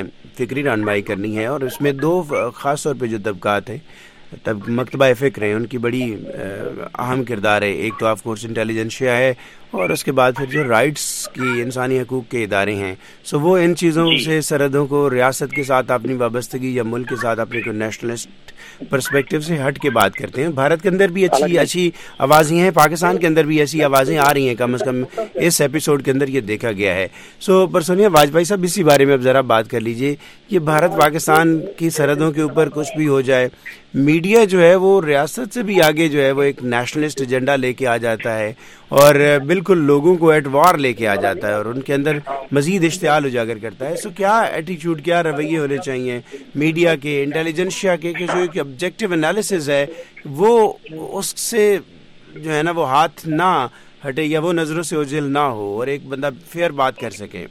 करनी है और इसमें 2 खास तौर पे जो तबकात है तब मकतबा फ़िक्र है उनकी बड़ी अहम किरदार है। एक तो ऑफ कोर्स इंटेलिजेंशिया है और उसके बाद फिर जो राइट्स की इंसानी हकूक़ के इदारे हैं, सो वो इन चीज़ों से सरहदों को रियासत के साथ अपनी वाबस्तगी या मुल्क के साथ अपने को नेशनलिस्ट पर्सपेक्टिव से हट के बात करते हैं। भारत के अंदर भी अच्छी आवाज़ें हैं, पाकिस्तान के अंदर भी ऐसी आवाज़ें आ रही हैं, कम से कम इस एपिसोड के अंदर ये देखा गया है। सो परसोनिया वाजपेयी साहब इसी बारे में अब ज़रा बात कर लीजिए। ये भारत पाकिस्तान की सरहदों के ऊपर कुछ भी हो जाए, मीडिया जो है वो रियासत से भी आगे जो है वो एक नेशनलिस्ट एजेंडा लेके आ जाता है और बिल्कुल लोगों को एट वार लेके आ जाता है और उनके अंदर मजीद इश्तियाल उजागर करता है। सो क्या एटीट्यूड, क्या रवैये होने चाहिए मीडिया के, इंटेलिजेंशिया के, जो एक ऑब्जेक्टिव एनालिसिस है वो उससे जो है ना वो हाथ ना हटे या वो नजरों से ओझल ना हो और एक बंदा फेयर बात कर सके?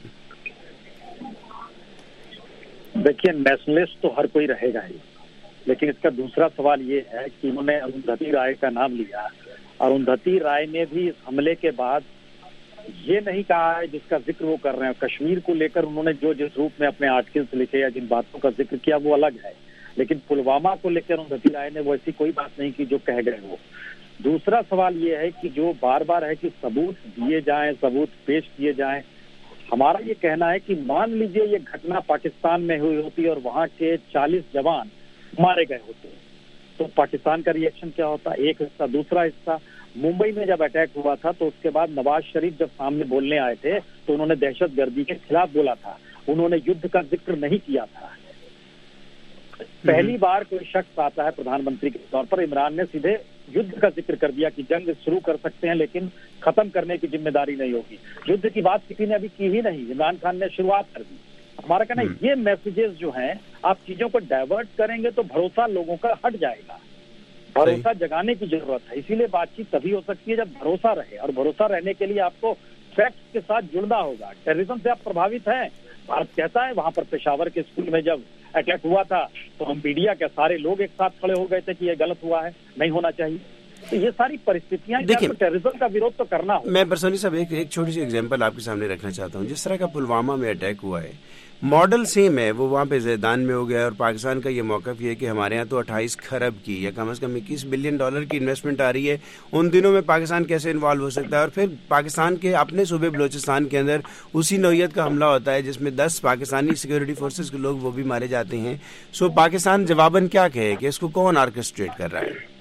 देखिए नेशनलिस्ट तो हर कोई रहेगा ही, लेकिन इसका दूसरा सवाल ये है कि उन्होंने अरुंधति राय का नाम लिया। अरुंधति राय ने भी इस हमले के बाद ये नहीं कहा है जिसका जिक्र वो कर रहे हैं। कश्मीर को लेकर उन्होंने जो जिस रूप में अपने आर्टिकल्स लिखे या जिन बातों का जिक्र किया वो अलग है, लेकिन पुलवामा को लेकर अरुंधति राय ने वो ऐसी कोई बात नहीं की जो कह गए वो। दूसरा सवाल ये है कि जो बार बार है कि सबूत दिए जाएं, सबूत पेश किए जाएं। हमारा ये कहना है कि मान लीजिए ये घटना पाकिस्तान में हुई होती और वहाँ के 40 जवान मारे गए होते तो पाकिस्तान का रिएक्शन क्या होता? एक हिस्सा। दूसरा हिस्सा, मुंबई में जब अटैक हुआ था तो उसके बाद नवाज शरीफ जब सामने बोलने आए थे तो उन्होंने दहशतगर्दी के खिलाफ बोला था, उन्होंने युद्ध का जिक्र नहीं किया था। पहली बार कोई शख्स आता है प्रधानमंत्री के तौर पर, इमरान ने सीधे युद्ध का जिक्र कर दिया कि जंग शुरू कर सकते हैं लेकिन खत्म करने की जिम्मेदारी नहीं होगी। युद्ध की बात किसी ने अभी की ही नहीं, इमरान खान ने शुरुआत कर दी। हमारा कहना है ये मैसेजेस जो हैं, आप चीजों को डाइवर्ट करेंगे तो भरोसा लोगों का हट जाएगा। भरोसा जगाने की जरूरत है, इसीलिए बातचीत तभी हो सकती है जब भरोसा रहे, और भरोसा रहने के लिए आपको फैक्ट्स के साथ जुड़ना होगा। टेररिज्म से आप प्रभावित हैं, भारत कहता है वहां पर पेशावर के स्कूल में जब अटैक हुआ था तो हम मीडिया के सारे लोग एक साथ खड़े हो गए थे कि ये गलत हुआ है, नहीं होना चाहिए। तो ये सारी परिस्थितियां, देखिए टेररिज्म का विरोध तो करना होगा। मैं परसोनी साहब एक छोटी सी एग्जांपल आपके सामने रखना चाहता हूँ। जिस तरह का पुलवामा में अटैक हुआ है, मॉडल सेम है, वो वहाँ पे ज़ैदान में हो गया और पाकिस्तान का ये मौक़िफ़ ये है कि हमारे यहाँ तो 28 खरब की या कम से कम $21 बिलियन की इन्वेस्टमेंट आ रही है। उन दिनों में पाकिस्तान कैसे इन्वॉल्व हो सकता है? और फिर पाकिस्तान के अपने सूबे बलूचिस्तान के अंदर उसी नौयत का हमला होता है जिसमें 10 पाकिस्तानी सिक्योरिटी फोर्सेस के लोग वो भी मारे जाते हैं। सो पाकिस्तान जवाबन क्या कहे कि इसको कौन ऑर्केस्ट्रेट कर रहा है?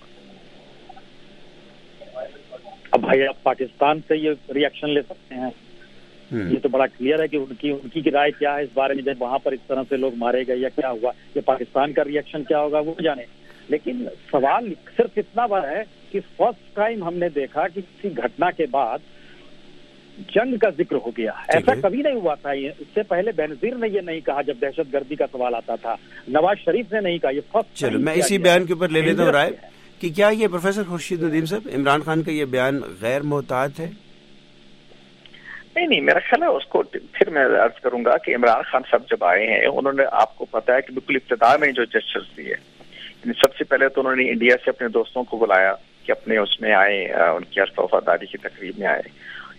अब भाई आप पाकिस्तान से ये रिएक्शन ले सकते हैं, ये तो बड़ा क्लियर है कि उनकी राय क्या है इस बारे में, जब वहां पर इस तरह से लोग मारे गए या क्या हुआ, ये पाकिस्तान का रिएक्शन क्या होगा वो जाने। लेकिन सवाल सिर्फ इतना बड़ा है कि फर्स्ट टाइम हमने देखा कि किसी घटना के बाद जंग का जिक्र हो गया। ऐसा कभी नहीं हुआ था। इससे पहले बेनजीर ने ये नहीं कहा जब दहशतगर्दी का सवाल आता था, नवाज शरीफ ने नहीं कहा, ये फर्स्ट। चलो मैं इसी बयान के ऊपर ले लेता हूँ राय कि क्या ये प्रोफेसर खुर्शीद नदीम साहब, इमरान खान का ये बयान गैर मोहतात है? नहीं, मेरा ख्याल है उसको फिर मैं अर्ज करूंगा कि इमरान खान साहब जब आए हैं, उन्होंने आपको पता है कि बिल्कुल इब्तिदा में जो जेस्चर्स दिए, सबसे पहले तो उन्होंने इंडिया से अपने दोस्तों को बुलाया कि अपने उसमें आए, उनकी अर्फ वफादारी की तकरीब में आए।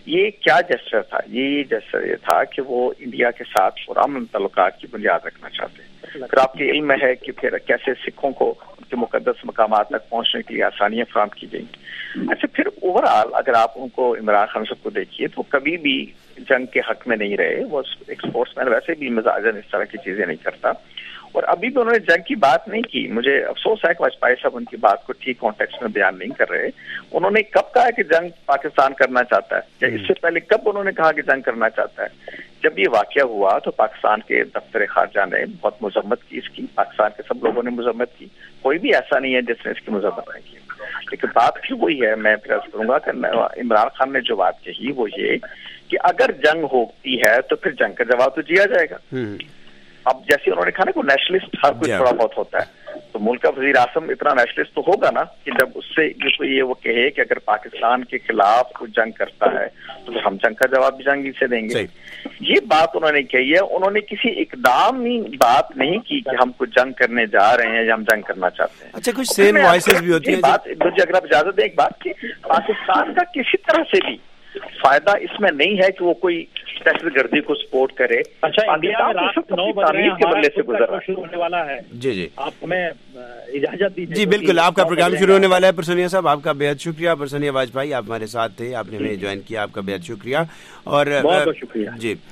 یہ کیا جسچر تھا؟ یہ جسچر یہ تھا کہ وہ انڈیا کے ساتھ پرامن تعلقات کی بنیاد رکھنا چاہتے ہیں۔ پھر آپ کے علم میں ہے کہ پھر کیسے سکھوں کو ان کے مقدس مقامات تک پہنچنے کے لیے آسانیاں فراہم کی گئیں۔ اچھا، پھر اوور آل اگر آپ ان کو عمران خان صاحب کو دیکھیے تو کبھی بھی جنگ کے حق میں نہیں رہے، وہ ایک اسپورٹس مین ویسے بھی مزاجن اس طرح کی چیزیں نہیں کرتا، اور ابھی بھی انہوں نے جنگ کی بات نہیں کی۔ مجھے افسوس ہے کہ واجپئی صاحب ان کی بات کو ٹھیک کانٹیکسٹ میں بیان نہیں کر رہے۔ انہوں نے کب کہا کہ جنگ پاکستان کرنا چاہتا ہے، یا اس سے پہلے کب انہوں نے کہا کہ جنگ کرنا چاہتا ہے؟ جب یہ واقعہ ہوا تو پاکستان کے دفتر خارجہ نے بہت مذمت کی اس کی، پاکستان کے سب لوگوں نے مذمت کی، کوئی بھی ایسا نہیں ہے جس نے اس کی مذمت نہیں کی۔ لیکن بات پھر وہی ہے، میں پریس کروں گا کہ عمران خان نے جو بات کہی وہ یہ کہ اگر جنگ ہوتی ہے تو پھر جنگ کا جواب تو دیا جائے گا۔ اب جیسے انہوں نے کہا نا کہ نیشنلسٹ ہر کوئی تھوڑا بہت ہوتا ہے، تو ملک کا وزیر اعظم اتنا نیشنلسٹ تو ہوگا نا کہ جب اس سے یہ وہ کہے کہ اگر پاکستان کے خلاف کوئی جنگ کرتا ہے تو پھر ہم جنگ کا جواب بھی جنگ سے دیں گے۔ یہ بات انہوں نے کہی ہے، انہوں نے کسی اقدامی بات نہیں کی کہ ہم کچھ جنگ کرنے جا رہے ہیں یا ہم جنگ کرنا چاہتے ہیں۔ اچھا، کچھ سین وائسز بھی ہوتی ہیں بات مجھے اگر آپ اجازت دیں ایک بات کہ پاکستان کا کسی طرح سے بھی فائدہ اس میں نہیں ہے کہ وہ کوئی دہشت گردی کو سپورٹ کرے۔ اچھا، انڈیا میں رات 9 بجے کے بلے سے گزر رہا شروع ہونے والا ہے۔ جی آپ ہمیں اجازت دیجیے۔ جی بالکل، آپ کا پروگرام شروع ہونے والا ہے۔ پرسونیا صاحب آپ کا بہت شکریہ۔ پرسونیا واجپئی آپ ہمارے ساتھ تھے، آپ نے ہمیں جوائن کیا، آپ کا بہت شکریہ۔ اور بہت شکریہ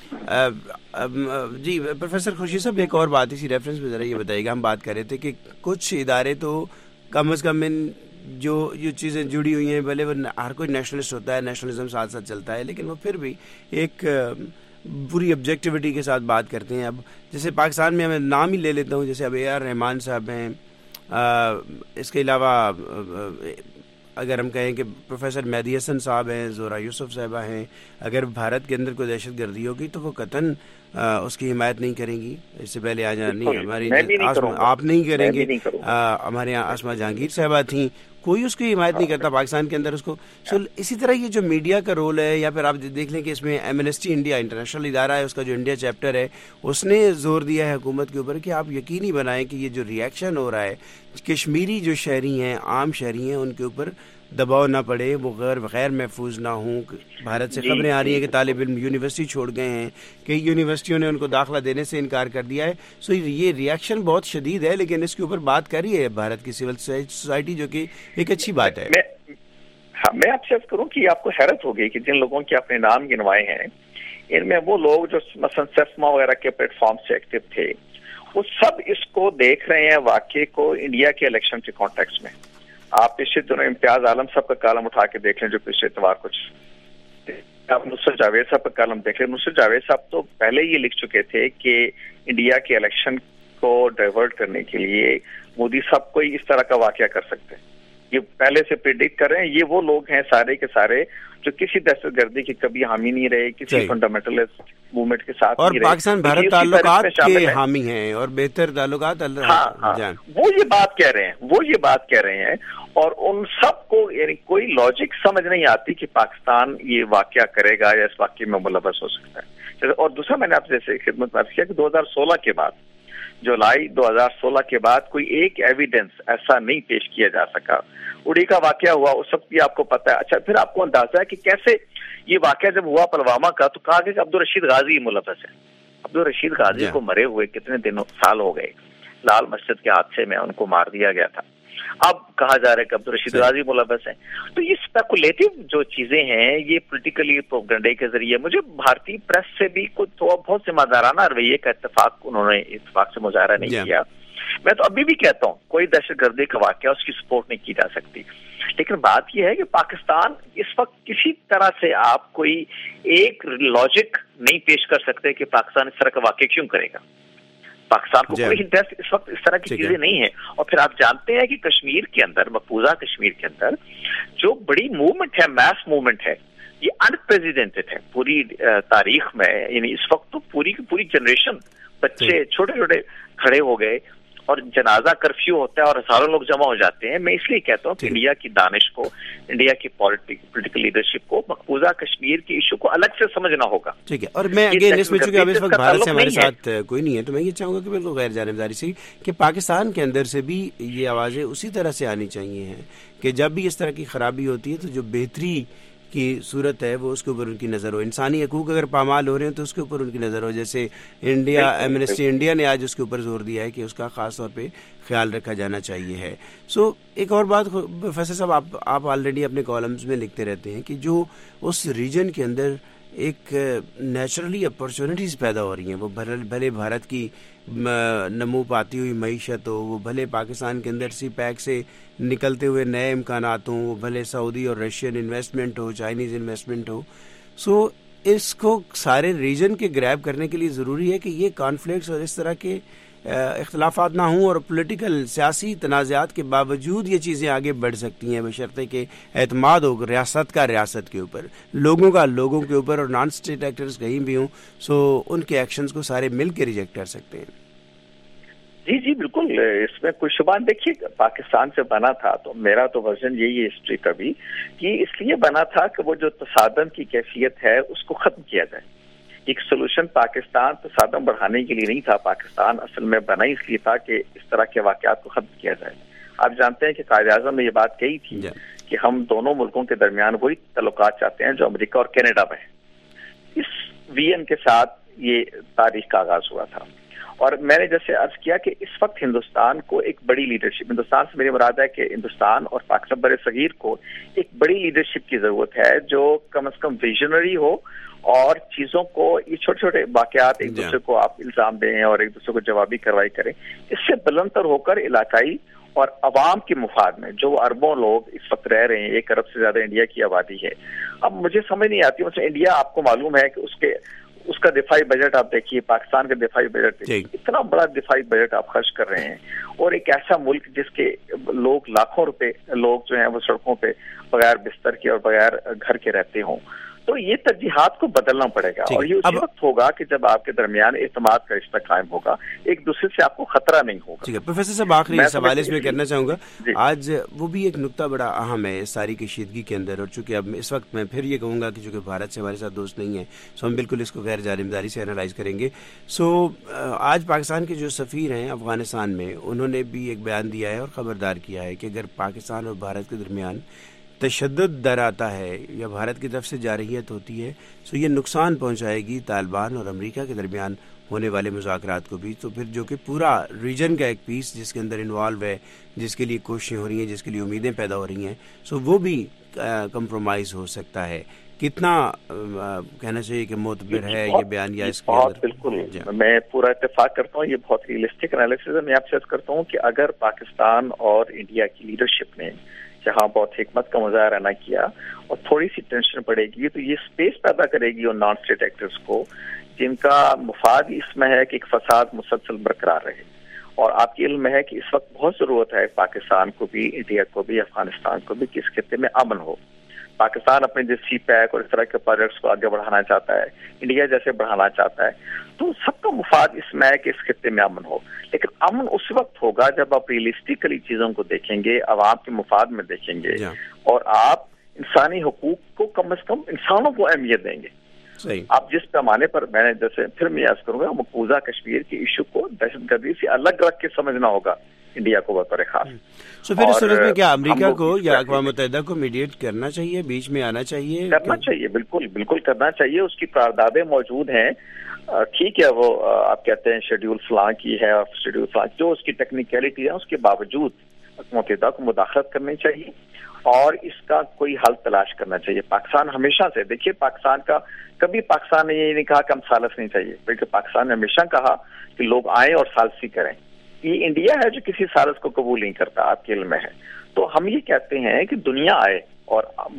جی پروفیسر خورشید صاحب، ایک اور بات اسی ریفرنس میں ذرا یہ بتائیے گا، ہم بات کر رہے تھے کہ کچھ ادارے تو کم از کم ان جو چیزیں جڑی ہوئی ہیں، بھلے وہ ہر کوئی نیشنلسٹ ہوتا ہے، نیشنلزم ساتھ ساتھ چلتا ہے، لیکن وہ پھر بھی ایک پوری آبجیکٹیوٹی کے ساتھ بات کرتے ہیں۔ اب جیسے پاکستان میں میں نام ہی لے لیتا ہوں، جیسے اب اے آر رحمان صاحب ہیں، اس کے علاوہ اگر ہم کہیں کہ پروفیسر مہدی حسن صاحب ہیں، زہرا یوسف صاحبہ ہیں، اگر بھارت کے اندر کوئی دہشت گردی ہوگی تو وہ قطعاً اس کی حمایت نہیں کریں گی۔ اس سے پہلے آ جانا نہیں، ہماری آپ نہیں کریں گے، ہمارے یہاں آسما جہانگیر صاحبہ تھیں، کوئی اس کی حمایت نہیں کرتا پاکستان کے اندر اس کو۔ اسی طرح یہ جو میڈیا کا رول ہے، یا پھر آپ دیکھ لیں کہ اس میں ایمنسٹی انڈیا انٹرنیشنل ادارہ ہے، اس کا جو انڈیا چیپٹر ہے، اس نے زور دیا ہے حکومت کے اوپر کہ آپ یقینی بنائیں کہ یہ جو ریئیکشن ہو رہا ہے، کشمیری جو شہری ہیں، عام شہری ہیں، ان کے اوپر دباؤ نہ پڑے، وہ غیر محفوظ نہ ہوں۔ بھارت سے خبریں آ رہی ہیں کہ طالب علم یونیورسٹی چھوڑ گئے ہیں، کئی یونیورسٹیوں نے ان کو داخلہ دینے سے انکار کر دیا ہے۔ یہ ریئیکشن بہت شدید ہے، لیکن اس کے اوپر بات کر رہی ہے بھارت کی سول سوسائٹی، جو کہ ایک اچھی بات ہے۔ میں آپ سے عرض کروں کہ آپ کو حیرت ہوگی کہ جن لوگوں کے اپنے نام گنوائے ہیں، ان میں وہ لوگ جو مثلا سیسما وغیرہ کے پلیٹ فارم سے ایکٹیو تھے، وہ سب اس کو دیکھ رہے ہیں واقعے کو انڈیا کے الیکشن کے کانٹیکس میں۔ آپ پچھلے دنوں امتیاز عالم صاحب کا کالم اٹھا کے دیکھ لیں جو پچھلے اتوار کچھ، آپ نصرت جاوید صاحب کا کالم دیکھ لیں۔ نصرت جاوید صاحب تو پہلے یہ لکھ چکے تھے کہ انڈیا کے الیکشن کو ڈائیورٹ کرنے کے لیے مودی صاحب کوئی اس طرح کا واقعہ کر سکتے ہیں، یہ پہلے سے پریڈکٹ کر رہے ہیں۔ یہ وہ لوگ ہیں سارے کے سارے جو کسی دہشت گردی کی کبھی حامی نہیں رہے، کسی فنڈامنٹلسٹ موومنٹ کے ساتھ اور پاکستان بھارت تعلقات کے حامی ہیں اور بہتر تعلقات۔ وہ یہ بات کہہ رہے ہیں، اور ان سب کو یعنی کوئی لاجک سمجھ نہیں آتی کہ پاکستان یہ واقعہ کرے گا یا اس واقعے میں ملوث ہو سکتا ہے۔ اور دوسرا میں نے آپ جیسے خدمت میں کیا کہ 2016 کے بعد، جولائی 2016 کے بعد کوئی ایک ایویڈنس ایسا نہیں پیش کیا جا سکا۔ اڑی کا واقعہ ہوا اس وقت بھی آپ کو پتا ہے۔ اچھا، پھر آپ کو اندازہ ہے کہ کیسے یہ واقعہ جب ہوا پلوامہ کا تو کہا گیا کہ عبدالرشید غازی ملوث ہے۔ عبدالرشید غازی کو مرے ہوئے کتنے سال ہو گئے، لال مسجد کے حادثے میں ان کو مار دیا گیا تھا، اب کہا جا رہا ہے کہ عبدالرشید غازی ملوث ہیں۔ تو یہ اسپیکولیٹو جو چیزیں ہیں، یہ پولیٹیکلی پروپیگنڈے کے ذریعے، مجھے بھارتی پریس سے بھی کچھ بہت ذمہ دارانہ رویے کا انہوں نے اتفاق سے مظاہرہ نہیں کیا۔ میں تو ابھی بھی کہتا ہوں کوئی دہشت گردی کا واقعہ اس کی سپورٹ نہیں کی جا سکتی، لیکن بات یہ ہے کہ پاکستان اس وقت کسی طرح سے آپ کوئی ایک لاجک نہیں پیش کر سکتے کہ پاکستان اس طرح کا واقعہ کیوں کرے گا۔ پاکستان کو کوئی انٹرسٹ اس وقت اس طرح کی چیزیں نہیں ہیں۔ اور پھر آپ جانتے ہیں کہ کشمیر کے اندر، مقبوضہ کشمیر کے اندر جو بڑی موومنٹ ہے، میس موومنٹ ہے، یہ انپریزیڈنٹڈ ہے پوری تاریخ میں۔ یعنی اس وقت تو پوری کی پوری جنریشن، بچے چھوٹے چھوٹے کھڑے ہو گئے اور جنازہ کرفیو ہوتا ہے اور ہزاروں لوگ جمع ہو جاتے ہیں۔ میں اس لیے کہتا ہوں کہ انڈیا کی دانش کو، انڈیا کی پولیٹیکل لیڈرشپ کو مقبوضہ کشمیر کے ایشو کو الگ سے سمجھنا ہوگا۔ ٹھیک ہے، اور میں اگین اس میں چونکہ اب اس وقت بھارت سے ہمارے ساتھ کوئی نہیں ہے، تو میں یہ چاہوں گا کہ بالکل غیر جانبداری سے کہ پاکستان کے اندر سے بھی یہ آوازیں اسی طرح سے آنی چاہیے ہیں کہ جب بھی اس طرح کی خرابی ہوتی ہے تو جو بہتری کی صورت ہے وہ اس کے اوپر ان کی نظر ہو. انسانی حقوق اگر پامال ہو رہے ہیں تو اس کے اوپر ان کی نظر ہو. جیسے انڈیا ایمنسٹی انڈیا نے آج اس کے اوپر زور دیا ہے کہ اس کا خاص طور پہ خیال رکھا جانا چاہیے ہے. سو ایک اور بات پروفیسر صاحب، آپ آلریڈی اپنے کالمز میں لکھتے رہتے ہیں کہ جو اس ریجن کے اندر ایک نیچرلی اپرچونیٹیز پیدا ہو رہی ہیں، وہ بھلے بھارت کی نمو پاتی ہوئی معیشت ہو، وہ بھلے پاکستان کے اندر سی پیک سے نکلتے ہوئے نئے امکانات ہوں، وہ بھلے سعودی اور رشین انویسٹمنٹ ہو، چائنیز انویسٹمنٹ ہو. سو اس کو سارے ریجن کے گریب کرنے کے لیے ضروری ہے کہ یہ کانفلکٹس اور اس طرح کے اختلافات نہ ہوں، اور پولیٹیکل سیاسی تنازعات کے باوجود یہ چیزیں آگے بڑھ سکتی ہیں بشرطے کہ اعتماد ہو ریاست کا ریاست کے اوپر، لوگوں کا لوگوں کے اوپر، اور نان اسٹیٹ ایکٹرز کہیں بھی ہوں سو ان کے ایکشنز کو سارے مل کے ریجیکٹ کر سکتے ہیں. جی بالکل، اس میں کوئی شبہ. دیکھیے پاکستان سے بنا تھا تو میرا تو ورژن یہی ہے ہسٹری کا بھی کہ اس لیے بنا تھا کہ وہ جو تصادم کی کیفیت ہے اس کو ختم کیا جائے. ایک سولوشن پاکستان تصادم بڑھانے کے لیے نہیں تھا، پاکستان اصل میں بنا اس لیے تھا کہ اس طرح کے واقعات کو ختم کیا جائے. آپ جانتے ہیں کہ قائد اعظم نے یہ بات کہی تھی کہ ہم دونوں ملکوں کے درمیان وہی تعلقات چاہتے ہیں جو امریکہ اور کینیڈا میں ہے. اس وین کے ساتھ یہ تاریخ کا آغاز ہوا تھا. اور میں نے جیسے عرض کیا کہ اس وقت ہندوستان کو ایک بڑی لیڈرشپ، ہندوستان سے میری مراد ہے کہ ہندوستان اور پاکستان بر صغیر کو ایک بڑی لیڈرشپ کی ضرورت ہے جو کم از کم ویژنری ہو اور چیزوں کو، یہ چھوٹے چھوٹے واقعات ایک دوسرے کو آپ الزام دیں اور ایک دوسرے کو جوابی کارروائی کریں، اس سے بلند تر ہو کر علاقائی اور عوام کے مفاد میں جو اربوں لوگ اس وقت رہ رہے ہیں، 1 ارب سے زیادہ انڈیا کی آبادی ہے. اب مجھے سمجھ نہیں آتی، مثلا انڈیا آپ کو معلوم ہے کہ اس کا دفاعی بجٹ آپ دیکھیے، پاکستان کا دفاعی بجٹ اتنا بڑا دفاعی بجٹ آپ خرچ کر رہے ہیں، اور ایک ایسا ملک جس کے لوگ لاکھوں روپے لوگ جو ہیں وہ سڑکوں پہ بغیر بستر کے اور بغیر گھر کے رہتے ہوں. تو یہ ترجیحات کو بدلنا پڑے گا، اور یہ اسی وقت ہوگا کہ جب آپ کے درمیان اعتماد کا رشتہ قائم ہوگا، ایک دوسرے سے آپ کو خطرہ نہیں ہوگا. ٹھیک ہے پروفیسر صاحب، آخری سوال اس میں کرنا چاہوں گا. آج وہ بھی ایک نقطہ بڑا اہم ہے اس ساری کشیدگی کے اندر، اور چونکہ اب اس وقت میں پھر یہ کہوں گا کہ چونکہ بھارت سے ہمارے ساتھ دوست نہیں ہے سو ہم بالکل اس کو غیر جانبداری سے انالائز کریں گے. سو آج پاکستان کے جو سفیر ہیں افغانستان میں، انہوں نے بھی ایک بیان دیا ہے اور خبردار کیا ہے کہ اگر پاکستان اور بھارت کے درمیان تشدد در آتا ہے یا بھارت کی طرف سے جارحیت ہوتی ہے تو یہ نقصان پہنچائے گی طالبان اور امریکہ کے درمیان ہونے والے مذاکرات کو بھی. تو پھر جو کہ پورا ریجن کا ایک پیس جس کے اندر انوالو ہے، جس کے لیے کوششیں ہو رہی ہیں، جس کے لیے امیدیں پیدا ہو رہی ہیں، سو وہ بھی کمپرومائز ہو سکتا ہے. کتنا کہنا چاہیے کہ معتبر ہے یہ بیان یا اس کے اندر؟ بالکل میں پورا اتفاق کرتا ہوں، یہ بہت ریئلسٹک انالیسس ہے. میں آپ سے عرض کرتا ہوں کہ اگر پاکستان اور انڈیا کی لیڈرشپ نے جہاں بہت حکمت کا مظاہرہ نہ کیا اور تھوڑی سی ٹینشن پڑے گی تو یہ سپیس پیدا کرے گی اور نان اسٹیٹ ایکٹرز کو جن کا مفاد اس میں ہے کہ ایک فساد مسلسل برقرار رہے. اور آپ کے علم میں ہے کہ اس وقت بہت ضرورت ہے پاکستان کو بھی، انڈیا کو بھی، افغانستان کو بھی کہ اس خطے میں امن ہو. پاکستان اپنے جو سی پیک اور اس طرح کے پروجیکٹس کو آگے بڑھانا چاہتا ہے، انڈیا جیسے بڑھانا چاہتا ہے، تو سب کا مفاد اس میں ہے کہ اس خطے میں امن ہو. لیکن امن اس وقت ہوگا جب آپ ریئلسٹکلی چیزوں کو دیکھیں گے، عوام کے مفاد میں دیکھیں گے، اور آپ انسانی حقوق کو کم از کم انسانوں کو اہمیت دیں گے. آپ جس پیمانے پر، میں نے جیسے پھر میں عرض کروں گا، مقبوضہ کشمیر کے ایشو کو دہشت گردی سے الگ رکھ کے سمجھنا ہوگا انڈیا کو بطور خاص. سو پھر اس صورت میں کیا امریکہ کو یا اقوام متحدہ کو میڈیٹ کرنا چاہیے، بیچ میں آنا چاہیے؟ کرنا چاہیے، بالکل کرنا چاہیے. اس کی قراردادیں موجود ہیں، ٹھیک ہے، وہ آپ کہتے ہیں شیڈیول فلاں کی ہے اور شیڈیول فلاں، جو اس کی ٹیکنیکلٹی ہے اس کے باوجود اقوام متحدہ کو مداخلت کرنی چاہیے اور اس کا کوئی حل تلاش کرنا چاہیے. پاکستان ہمیشہ سے، دیکھیے پاکستان کا کبھی پاکستان نے یہ نہیں کہا کہ ہم ثالث نہیں چاہیے، بلکہ پاکستان نے ہمیشہ کہا کہ لوگ آئیں اور ثالثی کریں. یہ انڈیا ہے جو کسی ثالث کو قبول نہیں کرتا، آپ کے علم میں ہے. تو ہم یہ کہتے ہیں کہ دنیا آئے اور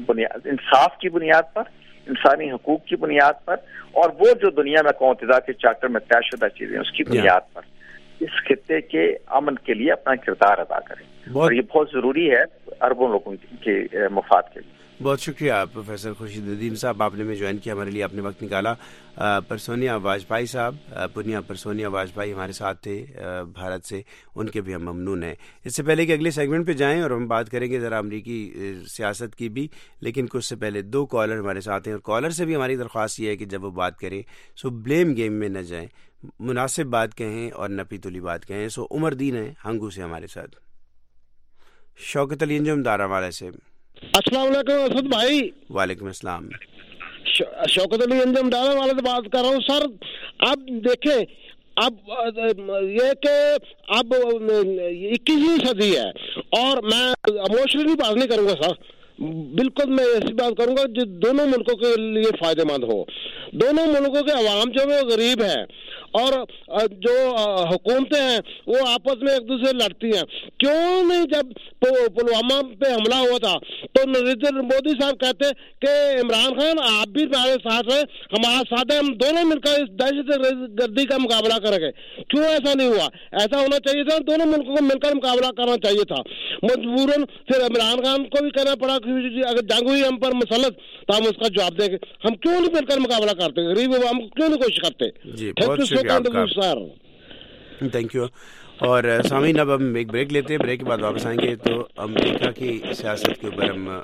انصاف کی بنیاد پر، انسانی حقوق کی بنیاد پر، اور وہ جو دنیا میں اقوام متحدہ کے چارٹر میں طے شدہ چیزیں اس کی بنیاد پر اس خطے کے امن کے لیے اپنا کردار ادا کریں. اور یہ بہت ضروری ہے اربوں لوگوں کے مفاد کے لیے. بہت شکریہ پروفیسر خورشید الدین صاحب، آپ نے میں جوائن کیا، ہمارے لیے آپ نے وقت نکالا. پرسونیا واجپئی صاحب، پونیا پرسونیا واجپئی ہمارے ساتھ تھے بھارت سے، ان کے بھی ہم ممنون ہیں. اس سے پہلے کہ اگلے سیگمنٹ پہ جائیں اور ہم بات کریں گے ذرا امریکی سیاست کی بھی، لیکن کچھ سے پہلے 2 کالر ہمارے ساتھ ہیں، اور کالر سے بھی ہماری درخواست یہ ہے کہ جب وہ بات کریں سو بلیم گیم میں نہ جائیں، مناسب بات کہیں اور نپی تلی بات کہیں. سو عمر دین ہیں ہنگو سے ہمارے ساتھ. شوکت علی انجم دارا والے سے. अस्सलाम वालेकुम असद भाई। वालेकुम अस्सलाम। शौकत अली अंजम डाला वाले से बात कर रहा हूँ सर। अब देखें, अब ये कि अब 21वीं सदी है और मैं इमोशनली बात नहीं करूंगा सर, बिल्कुल मैं ऐसी बात करूंगा जो दोनों मुल्कों के लिए फायदेमंद हो। दोनों मुल्कों के अवाम जो है गरीब है और जो हुकूमतें हैं वो आपस में एक दूसरे लड़ती हैं। क्यों नहीं, जब पुलवामा पे हमला हुआ था तो नरेंद्र मोदी साहब कहते कि इमरान खान आप भी हमारे साथ हैं, हमारा साथ है, हम दोनों मिलकर इस दहशत गर्दी का मुकाबला करेंगे। क्यों ऐसा नहीं हुआ? ऐसा होना चाहिए था, दोनों मुल्कों को मिलकर मुकाबला करना चाहिए था। मजबूरन फिर इमरान खान को भी कहना पड़ा कि अगर जंग हुई हम पर मुसल्लत तो हम उसका जवाब देंगे। हम क्यों नहीं मिलकर मुकाबला करते? गरीब अवाम को क्यों नहीं कोशिश करते? जी बहुत शुक्रिया आपका, थैंक यू। और सामीन अब हम एक ब्रेक लेते हैं, ब्रेक के बाद वापस आएंगे तो अमेरिका की सियासत के ऊपर हम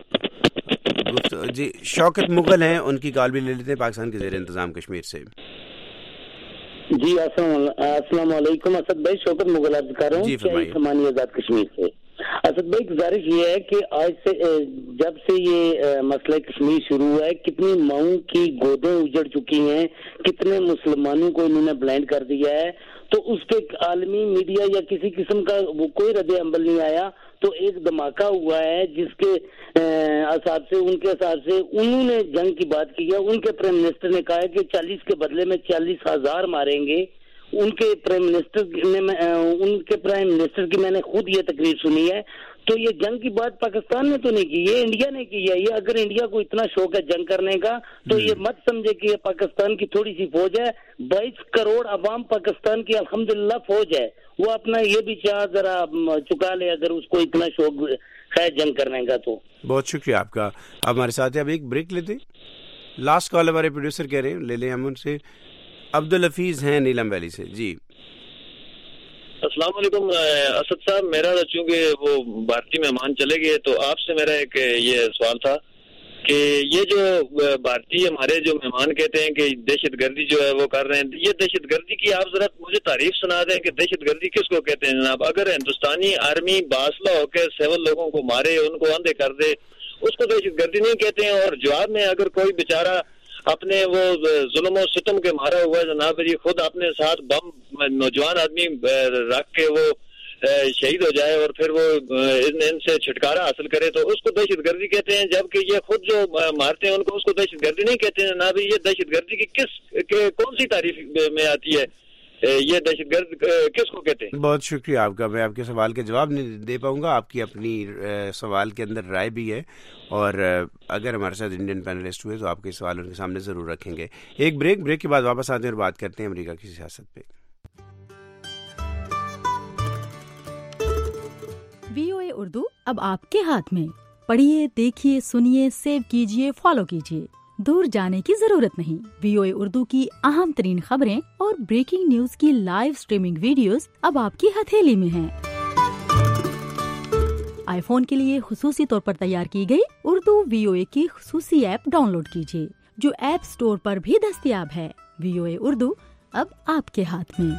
जी शौकत मुगल हैं, उनकी कॉल भी ले लेते हैं पाकिस्तान के ज़ेर इंतज़ाम कश्मीर से। जी अस्सलाम वालेकुम असद भाई, शौकत मुगल अर्ज कर रहा हूँ समानी आजाद कश्मीर से। असद भाई गुजारिश ये है कि आज से जब से ये मसला कश्मीर शुरू हुआ है कितनी माओं की गोदें उजड़ चुकी हैं, कितने मुसलमानों को इन्होंने ब्लाइंड कर दिया है, तो उस पे आलमी मीडिया या किसी किस्म का वो कोई रद्द अमल नहीं आया। तो एक धमाका हुआ है जिसके हिसाब से उनके हिसाब से उन्होंने जंग की बात की है। उनके प्राइम मिनिस्टर ने कहा है कि 40 के बदले में 40,000 मारेंगे। उनके प्राइम मिनिस्टर की मैंने खुद ये तकरीर सुनी है। तो ये जंग की बात पाकिस्तान ने तो नहीं की, ये इंडिया ने की है। ये अगर इंडिया को इतना शौक है जंग करने का तो ये मत समझे कि ये पाकिस्तान की थोड़ी सी फौज है। 22 करोड़ अवाम पाकिस्तान की अल्हम्दुलिल्लाह फौज है, वो अपना ये भी चाह जरा चुका ले अगर उसको इतना शौक है जंग करने का। तो बहुत शुक्रिया आपका। आप हमारे साथ हैं, अब एक ब्रेक लेते। लास्ट कॉल हमारे प्रोड्यूसर कह रहे हैं ले लें हम उनसे। अब्दुल हफीज हैं नीलम वैली से। जी अस्सलाम वालेकुम असद साहब, मेरा चूंकि वो भारतीय मेहमान चले गए तो आपसे मेरा एक ये सवाल था कि ये जो भारतीय हमारे जो मेहमान कहते हैं कि दहशतगर्दी जो है वो कर रहे हैं, ये दहशतगर्दी की आप जरा मुझे तारीफ सुना दें कि दहशतगर्दी किसको कहते हैं जनाब? अगर हिंदुस्तानी आर्मी बासला होकर सिविल लोगों को मारे, उनको अंधे कर दे, उसको दहशतगर्दी नहीं कहते हैं। और जवाब में अगर कोई बेचारा अपने वो जुल्म और सितम के मारा हुआ जनाब जी खुद अपने साथ बम नौजवान आदमी रख के वो शहीद हो जाए और फिर वो इनसे छुटकारा हासिल करे तो उसको दहशतगर्दी कहते हैं, जबकि ये खुद जो मारते हैं उनको उसको दहशतगर्दी नहीं कहते हैं जनाब। ये दहशतगर्दी की कौन सी तारीफ में आती है? ये दहशतगर्द किसको कहते हैं? बहुत शुक्रिया आपका। मैं आपके सवाल के जवाब नहीं दे पाऊंगा, आपकी अपनी सवाल के अंदर राय भी है और अगर हमारे साथ इंडियन पैनलिस्ट हुए तो आपके सवाल उनके सामने ज़रूर रखेंगे। एक ब्रेक के बाद वापस आते हैं और बात करते हैं अमेरिका की सियासत पे। VOA उर्दू अब आपके हाथ में। पढ़िए, देखिए, सुनिए, सेव कीजिए, फॉलो कीजिए। दूर जाने की जरूरत नहीं। VOA उर्दू की अहम तरीन खबरें और ब्रेकिंग न्यूज की लाइव स्ट्रीमिंग वीडियोस अब आपकी हथेली में हैं। आईफोन के लिए खुसूसी तौर पर तैयार की गई उर्दू VOA की खुसूसी ऐप डाउनलोड कीजिए जो ऐप स्टोर पर भी दस्तयाब है। VOA उर्दू अब आपके हाथ में।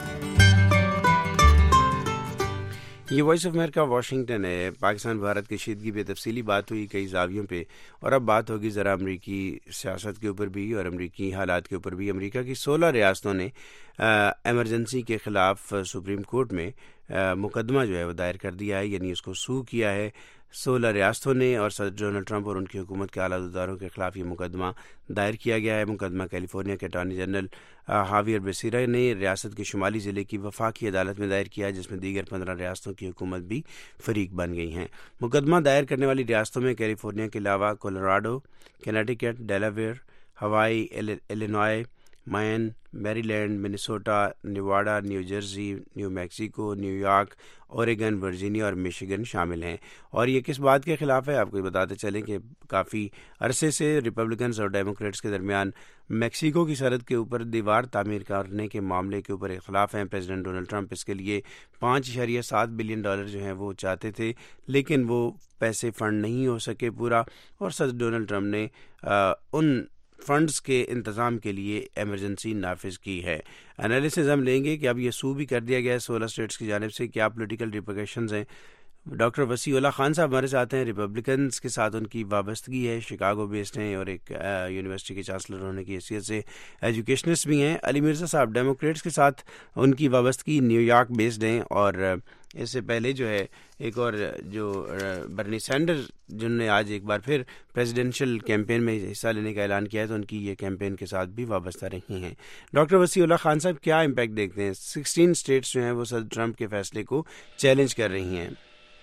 ये वॉइस ऑफ अमेरिका वाशिंगटन है। पाकिस्तान भारत कशीदगी पे तफसीली बात हुई कई जावियों पे और अब बात होगी ज़रा अमरीकी सियासत के ऊपर भी और अमरीकी हालात के ऊपर भी। अमरीका की 16 रियासतों ने एमरजेंसी के ख़िलाफ़ सुप्रीम कोर्ट में मुकदमा जो है वो दायर कर दिया है, यानी उसको सू किया है 16 रियासतों ने और सदर डोनाल्ड ट्रंप और उनकी हुकूमत के आलादारों के खिलाफ ये मुकदमा दायर किया गया है। मुकदमा कैलिफोर्निया के अटॉर्नी जनरल हावियर बेसिरा ने रियासत के शुमाली ज़िले की वफाकी अदालत में दायर किया है, जिसमें दीगर 15 रियासतों की हुकूमत भी फरीक बन गई हैं। मुकदमा दायर करने वाली रियासतों में कैलिफोर्निया के अलावा Colorado, Connecticut, Delaware, Hawaii, Illinois, Maine, Maryland, Minnesota, Nevada, New Jersey, New Mexico, New York, Oregon, Virginia और मिशिगन शामिल हैं। और ये किस बात के खिलाफ है आपको बताते चलें कि काफ़ी अरसे से रिपब्लिकन्स और डेमोक्रेट्स के दरमियान मैक्सिको की सरहद के ऊपर दीवार तामीर करने के मामले के ऊपर इख्तलाफ हैं। प्रेसिडेंट डोनाल्ड ट्रंप इसके लिए $5.7 बिलियन जो हैं वो चाहते थे, लेकिन वो पैसे फंड नहीं हो सके पूरा, और सदर डोनाल्ड ट्रंप ने उन फंड्स के इंतज़ाम के लिए एमरजेंसी नाफिज की है। एनालिसिस हम लेंगे कि अब ये सू भी कर दिया गया है 16 स्टेट्स की जानिब से, क्या पॉलिटिकल रिपरकशंस हैं ڈاکٹر وسیع اللہ خان صاحب ہمارے ساتھ ہیں. ریپبلکنس کے ساتھ ان کی وابستگی ہے, شکاگو بیسڈ ہیں اور ایک یونیورسٹی کے چانسلر ہونے کی حیثیت سے ایجوکیشنسٹ بھی ہیں. علی مرزا صاحب ڈیموکریٹس کے ساتھ ان کی وابستگی نیو یارک بیسڈ ہیں, اور اس سے پہلے جو ہے ایک اور جو برنی سینڈر جنہوں نے آج ایک بار پھر پریزیڈینشیل کیمپین میں حصہ لینے کا اعلان کیا ہے, تو ان کی یہ کیمپین کے ساتھ بھی وابستہ رہی ہیں. ڈاکٹر وسیع اللہ خان صاحب, کیا امپیکٹ دیکھتے ہیں؟ 16 اسٹیٹس جو ہیں وہ صدر ٹرمپ کے فیصلے کو چیلنج کر رہی ہیں.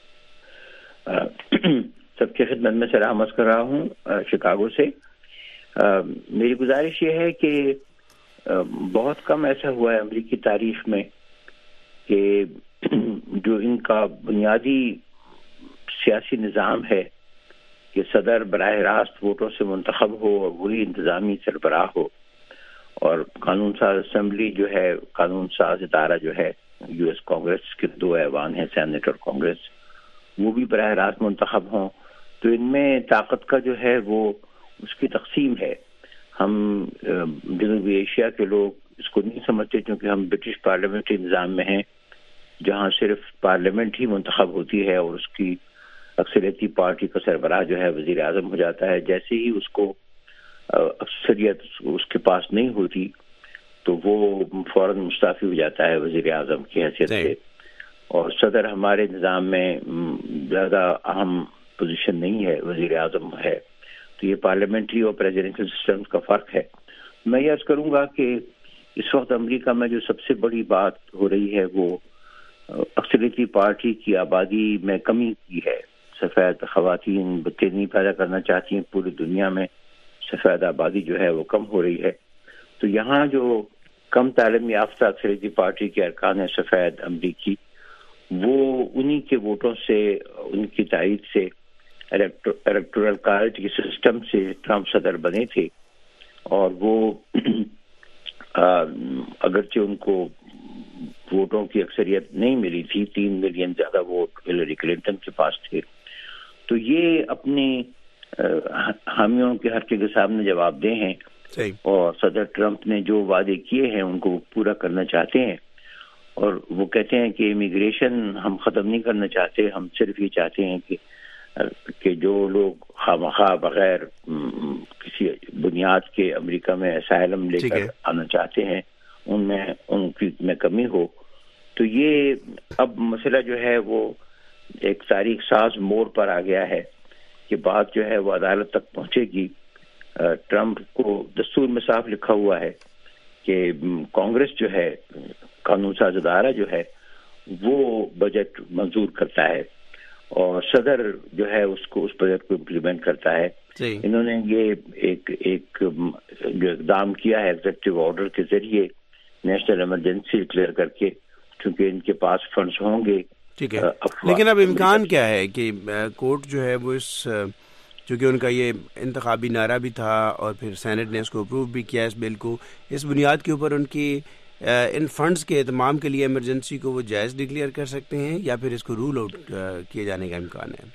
سب کی خدمت میں سلام عرض کر رہا ہوں شکاگو سے. میری گزارش یہ ہے کہ بہت کم ایسا ہوا ہے امریکی تاریخ میں کہ جو ان کا بنیادی سیاسی نظام ہے کہ صدر براہ راست ووٹوں سے منتخب ہو اور وہی انتظامی سربراہ ہو, اور قانون ساز اسمبلی جو ہے, قانون ساز ادارہ جو ہے یو ایس کانگریس کے 2 ایوان ہیں, سینیٹ اور کانگریس, وہ بھی براہ راست منتخب ہوں. تو ان میں طاقت کا جو ہے وہ اس کی تقسیم ہے. ہم جنوبی ایشیا کے لوگ اس کو نہیں سمجھتے کیونکہ ہم برٹش پارلیمنٹری نظام میں ہیں جہاں صرف پارلیمنٹ ہی منتخب ہوتی ہے اور اس کی اکثریتی پارٹی کا سربراہ جو ہے وزیر اعظم ہو جاتا ہے. جیسے ہی اس کو اکثریت اس کے پاس نہیں ہوتی تو وہ فوراً مستعفی ہو جاتا ہے وزیر اعظم کی حیثیت سے. اور صدر ہمارے نظام میں زیادہ اہم پوزیشن نہیں ہے, وزیر اعظم ہے. تو یہ پارلیمنٹری اور پریزیڈنشل سسٹم کا فرق ہے. میں یہ عرض کروں گا کہ اس وقت امریکہ میں جو سب سے بڑی بات ہو رہی ہے وہ اکثریتی پارٹی کی آبادی میں کمی کی ہے. سفید خواتین بچے نہیں پیدا کرنا چاہتی ہیں, پوری دنیا میں سفید آبادی جو ہے وہ کم ہو رہی ہے. تو یہاں جو کم تعلیم یافتہ اکثریتی پارٹی کے ارکان ہیں سفید امریکی, وہ انہی کے ووٹوں سے, ان کی تائید سے, الیکٹورل کالج کے سسٹم سے ٹرمپ صدر بنے تھے. اور وہ اگرچہ ان کو ووٹوں کی اکثریت نہیں ملی تھی, 3 ملین زیادہ ووٹ ہلری کلنٹن کے پاس تھے, تو یہ اپنی حامیوں کے حق کے سامنے جواب دہ ہیں. اور صدر ٹرمپ نے جو وعدے کیے ہیں ان کو پورا کرنا چاہتے ہیں. اور وہ کہتے ہیں کہ امیگریشن ہم ختم نہیں کرنا چاہتے, ہم صرف یہ چاہتے ہیں کہ جو لوگ خواہ بغیر کسی بنیاد کے امریکہ میں اسائلم لے کر آنا چاہتے ہیں ان کی میں کمی ہو. تو یہ اب مسئلہ جو ہے وہ ایک تاریخ ساز موڑ پر آ گیا ہے کہ بات جو ہے وہ عدالت تک پہنچے گی. ٹرمپ کو دستور میں صاف لکھا ہوا ہے کہ کانگریس جو ہے, قانون ساز ادارہ جو ہے, وہ بجٹ منظور کرتا ہے اور صدر جو ہے اس بجٹ کو امپلیمنٹ کرتا ہے. انہوں نے یہ ایک جو اقدام کیا ہے ایگزیکٹو آرڈر کے ذریعے نیشنل ایمرجنسی ڈکلیئر کر کے, چونکہ ان کے پاس فنڈز ہوں گے. ٹھیک ہے, لیکن اب امکان کیا ہے کہ کورٹ جو ہے وہ اس, چونکہ ان کا یہ انتخابی نعرہ بھی تھا اور پھر سینٹ نے اس کو اپروو بھی کیا اس بل کو, اس بنیاد کے اوپر ان کی ان فنڈز کے اہتمام کے لیے ایمرجنسی کو وہ جائز ڈکلیئر کر سکتے ہیں یا پھر اس کو رول آؤٹ کیے جانے کا امکان ہے؟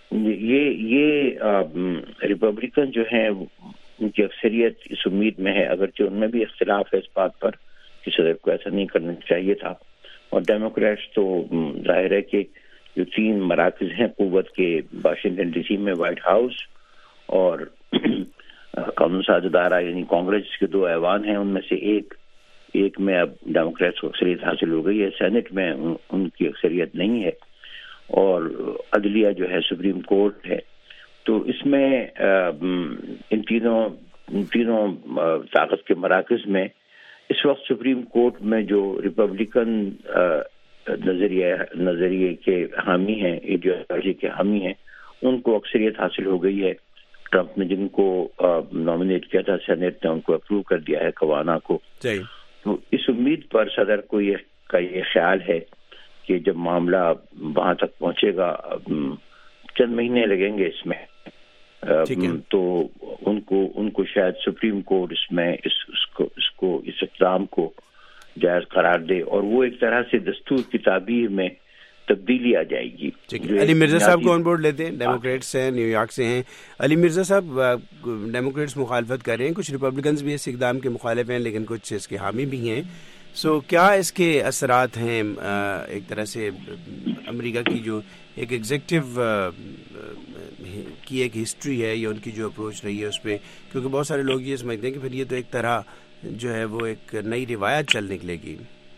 یہ ریپبلکن جو ہیں ان کی اکثریت اس امید میں ہے, اگرچہ ان میں بھی اختلاف ہے اس بات پر کہ صدر کو ایسا نہیں کرنا چاہیے تھا. اور ڈیموکریٹس تو ظاہر ہے کہ جو 3 مراکز ہیں قوت کے واشنگٹن ڈی سی میں, وائٹ ہاؤس اور قانون ساز ادارہ یعنی کانگریس کے 2 ایوان ہیں, ان میں سے ایک میں اب ڈیموکریٹس کو اکثریت حاصل ہو گئی ہے. سینٹ میں ان کی اکثریت نہیں ہے. اور عدلیہ جو ہے سپریم کورٹ ہے. تو اس میں ان تینوں طاقت کے مراکز میں اس وقت سپریم کورٹ میں جو ریپبلکن نظریے کے حامی ہیں, ایڈیالوجی کے حامی ہیں, ان کو اکثریت حاصل ہو گئی ہے. ٹرمپ نے جن کو نامینیٹ کیا تھا سینیٹ نے ان کو اپروو کر دیا ہے, کوانا کو. تو اس امید پر صدر کو یہ خیال ہے کہ جب معاملہ وہاں تک پہنچے گا, چند مہینے لگیں گے اس میں, تو ان کو شاید سپریم کورٹ اس میں اس اقدام کو جائز قرار دے اور وہ ایک طرح سے دستور کی تعبیر میں تبدیلی آ جائے گی. علی مرزا صاحب کو آن بورڈ لیتے ہیں, ڈیموکریٹس ہیں, نیو یارک سے ہیں. علی مرزا صاحب, ڈیموکریٹس مخالفت کر رہے ہیں, کچھ ریپبلکنز بھی اس اقدام کے مخالف ہیں لیکن کچھ اس کے حامی بھی ہیں. سو کیا اس کے اثرات ہیں ایک طرح سے امریکہ کی جو ایک ایگزیکٹو کی ایک ہسٹری ہے یا ان کی جو اپروچ رہی ہے اس پہ, کیونکہ بہت سارے لوگ یہ سمجھتے ہیں کہ پھر یہ تو ایک طرح جو ہے وہ ایک نئی روایت چل نکلے گی.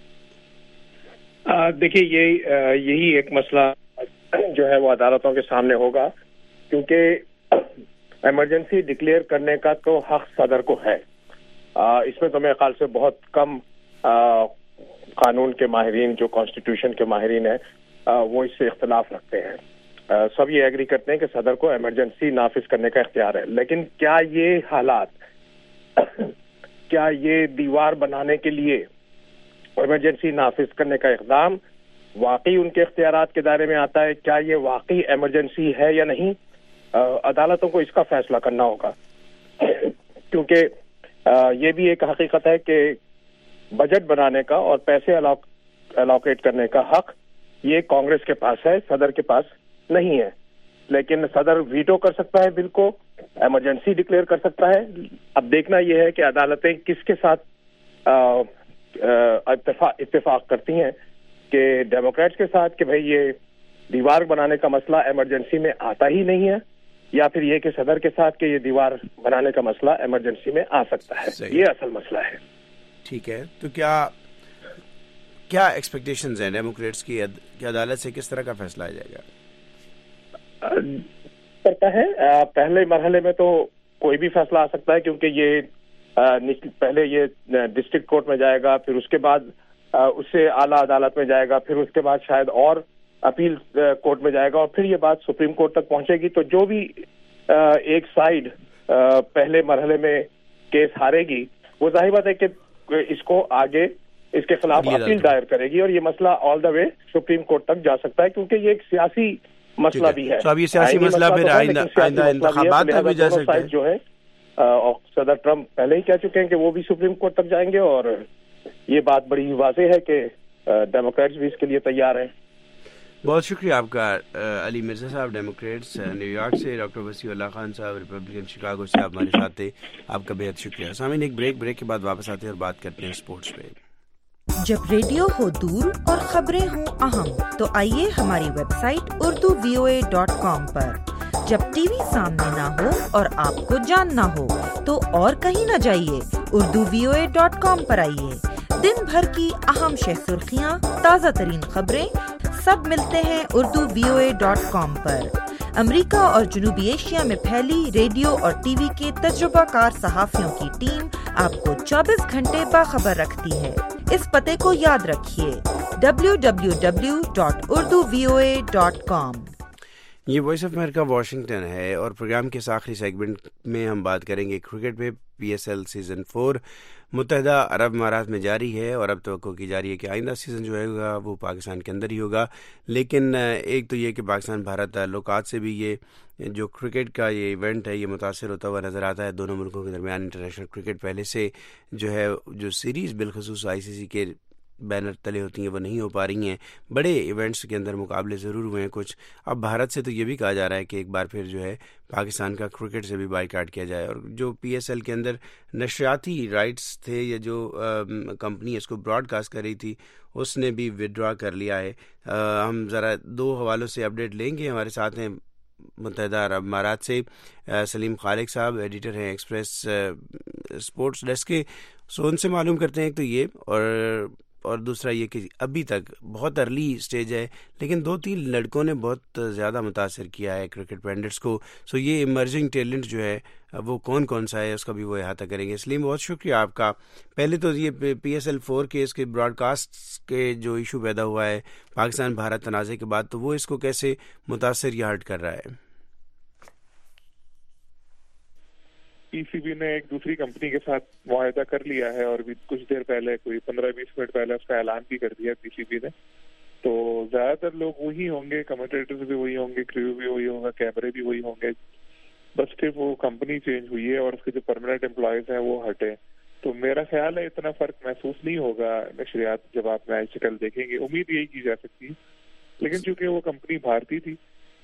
دیکھیے یہی ایک مسئلہ جو ہے وہ عدالتوں کے سامنے ہوگا, کیونکہ ایمرجنسی ڈکلیئر کرنے کا تو حق صدر کو ہے. اس میں تو میرے خیال سے بہت کم قانون کے ماہرین جو کانسٹیٹیوشن کے ماہرین ہیں وہ اس سے اختلاف رکھتے ہیں. سب یہ ایگری کرتے ہیں کہ صدر کو ایمرجنسی نافذ کرنے کا اختیار ہے. لیکن کیا یہ حالات, کیا یہ دیوار بنانے کے لیے ایمرجنسی نافذ کرنے کا اقدام واقعی ان کے اختیارات کے دائرے میں آتا ہے؟ کیا یہ واقعی ایمرجنسی ہے یا نہیں؟ عدالتوں کو اس کا فیصلہ کرنا ہوگا, کیونکہ یہ بھی ایک حقیقت ہے کہ بجٹ بنانے کا اور پیسے الوکیٹ کرنے کا حق یہ کانگریس کے پاس ہے, صدر کے پاس نہیں ہے. لیکن صدر ویٹو کر سکتا ہے بل کو, ایمرجنسی ڈکلیئر کر سکتا ہے. اب دیکھنا یہ ہے کہ عدالتیں کس کے ساتھ اتفاق کرتی ہیں, کہ ڈیموکریٹس کے ساتھ کہ بھئی یہ دیوار بنانے کا مسئلہ ایمرجنسی میں آتا ہی نہیں ہے, یا پھر یہ کہ صدر کے ساتھ کہ یہ دیوار بنانے کا مسئلہ ایمرجنسی میں آ سکتا ہے. یہ اصل مسئلہ ہے. ٹھیک ہے, تو کیا ایکسپیکٹیشنز ہیں ڈیموکریٹس کی کہ عدالت سے کس طرح کا فیصلہ آ جائے گا؟ کرتا ہے پہلے مرحلے میں تو کوئی بھی فیصلہ آ سکتا ہے, کیونکہ یہ پہلے یہ ڈسٹرکٹ کورٹ میں جائے گا, پھر اس کے بعد اس سے اعلیٰ عدالت میں جائے گا, پھر اس کے بعد شاید اور اپیل کورٹ میں جائے گا, اور پھر یہ بات سپریم کورٹ تک پہنچے گی. تو جو بھی ایک سائیڈ پہلے مرحلے میں کیس ہارے گی, وہ ظاہر بات ہے کہ اس کو آگے اس کے خلاف اپیل دائر کرے گی, اور یہ مسئلہ آل دا وے سپریم کورٹ تک جا سکتا ہے, کیونکہ یہ ایک سیاسی مسئلہ بھی ہے. اب یہ سیاسی مسئلہ پھر آئندہ انتخابات میں بھی جا سکتا ہے. جو ہے صدر ٹرمپ پہلے ہی کہہ چکے ہیں کہ وہ بھی سپریم کورٹ تک جائیں گے, اور یہ بات بڑی واضح ہے کہ ڈیموکریٹس بھی اس کے لیے تیار ہیں. بہت شکریہ آپ کا Ali Mirza sahib, Democrats New York سے. ڈاکٹر وسیع اللہ خان صاحب ریپبلکن شکاگو سے, آپ ہمارے ساتھ تھے, آپ کا بہت شکریہ. سامعین ایک بریک کے بعد واپس آتے ہیں اور بات کرتے ہیں اسپورٹس پہ. جب ریڈیو ہو دور اور خبریں ہوں اہم تو آئیے ہماری ویب سائٹ urduvoa.com پر. جب ٹی وی سامنے نہ ہو اور آپ کو جاننا ہو تو اور کہیں نہ جائیے, urduvoa.com پر آئیے. دن بھر کی اہم شہ سرخیاں, تازہ ترین خبریں سب ملتے ہیں urduvoa.com پر. امریکہ اور جنوبی ایشیا میں پھیلی ریڈیو اور ٹی وی کے تجربہ کار صحافیوں کی ٹیم آپ کو 24 گھنٹے باخبر رکھتی ہے. اس پتے کو یاد رکھیے, www.urduvoa.com. یہ وائس آف امریکہ واشنگٹن ہے, اور پروگرام کے آخری سیگمنٹ میں ہم بات کریں گے کرکٹ پہ. PSL سیزن 4 متحدہ عرب امارات میں جاری ہے, اور اب توقع کی جا رہی ہے کہ آئندہ سیزن جو ہے گا وہ پاکستان کے اندر ہی ہوگا. لیکن ایک تو یہ کہ پاکستان بھارت تعلقات سے بھی یہ جو کرکٹ کا یہ ایونٹ ہے یہ متاثر ہوتا ہوا نظر آتا ہے. دونوں ملکوں کے درمیان انٹرنیشنل کرکٹ پہلے سے جو ہے جو سیریز بالخصوص ICC کے بینر تلے ہوتی ہیں وہ نہیں ہو پا رہی ہیں. بڑے ایونٹس کے اندر مقابلے ضرور ہوئے ہیں کچھ. اب بھارت سے تو یہ بھی کہا جا رہا ہے کہ ایک بار پھر جو ہے پاکستان کا کرکٹ سے بھی بائیکاٹ کیا جائے, اور جو PSL کے اندر نشریاتی رائٹس تھے یا جو کمپنی اس کو براڈ کاسٹ کر رہی تھی اس نے بھی ودرا کر لیا ہے. ہم ذرا 2 حوالوں سے اپڈیٹ لیں گے. ہمارے ساتھ ہیں متحدہ عرب امارات سے سلیم خالق صاحب, ایڈیٹر ہیں ایکسپریس اسپورٹس ڈیسک کے. سو ان سے معلوم کرتے ہیں ایک تو یہ, اور دوسرا یہ کہ ابھی تک بہت ارلی سٹیج ہے لیکن 2-3 لڑکوں نے بہت زیادہ متاثر کیا ہے کرکٹ پینڈٹس کو. سو یہ ایمرجنگ ٹیلنٹ جو ہے وہ کون سا ہے اس کا بھی وہ احاطہ کریں گے. سلیم بہت شکریہ آپ کا. پہلے تو یہ PSL 4 کے اس کے براڈ کاسٹ کے جو ایشو پیدا ہوا ہے پاکستان بھارت تنازع کے بعد, تو وہ اس کو کیسے متاثر یا ہرٹ کر رہا ہے؟ PCB نے ایک دوسری کمپنی کے ساتھ معاہدہ کر لیا ہے, اور بھی کچھ دیر پہلے کوئی 15-20 منٹ پہلے اس کا اعلان بھی کر دیا PCB نے. تو زیادہ تر لوگ وہی ہوں گے, کمنٹیٹرز بھی وہی ہوں گے, کریو بھی وہی ہوگا, کیمرے بھی وہی ہوں گے, بس صرف وہ کمپنی چینج ہوئی ہے اور اس کے جو پرماننٹ امپلائیز ہیں وہ ہٹے. تو میرا خیال ہے اتنا فرق محسوس نہیں ہوگا نشریات جب آپ میچ کل دیکھیں گے, امید یہی کی جا سکتی ہے. لیکن چونکہ وہ کمپنی بھارتی تھی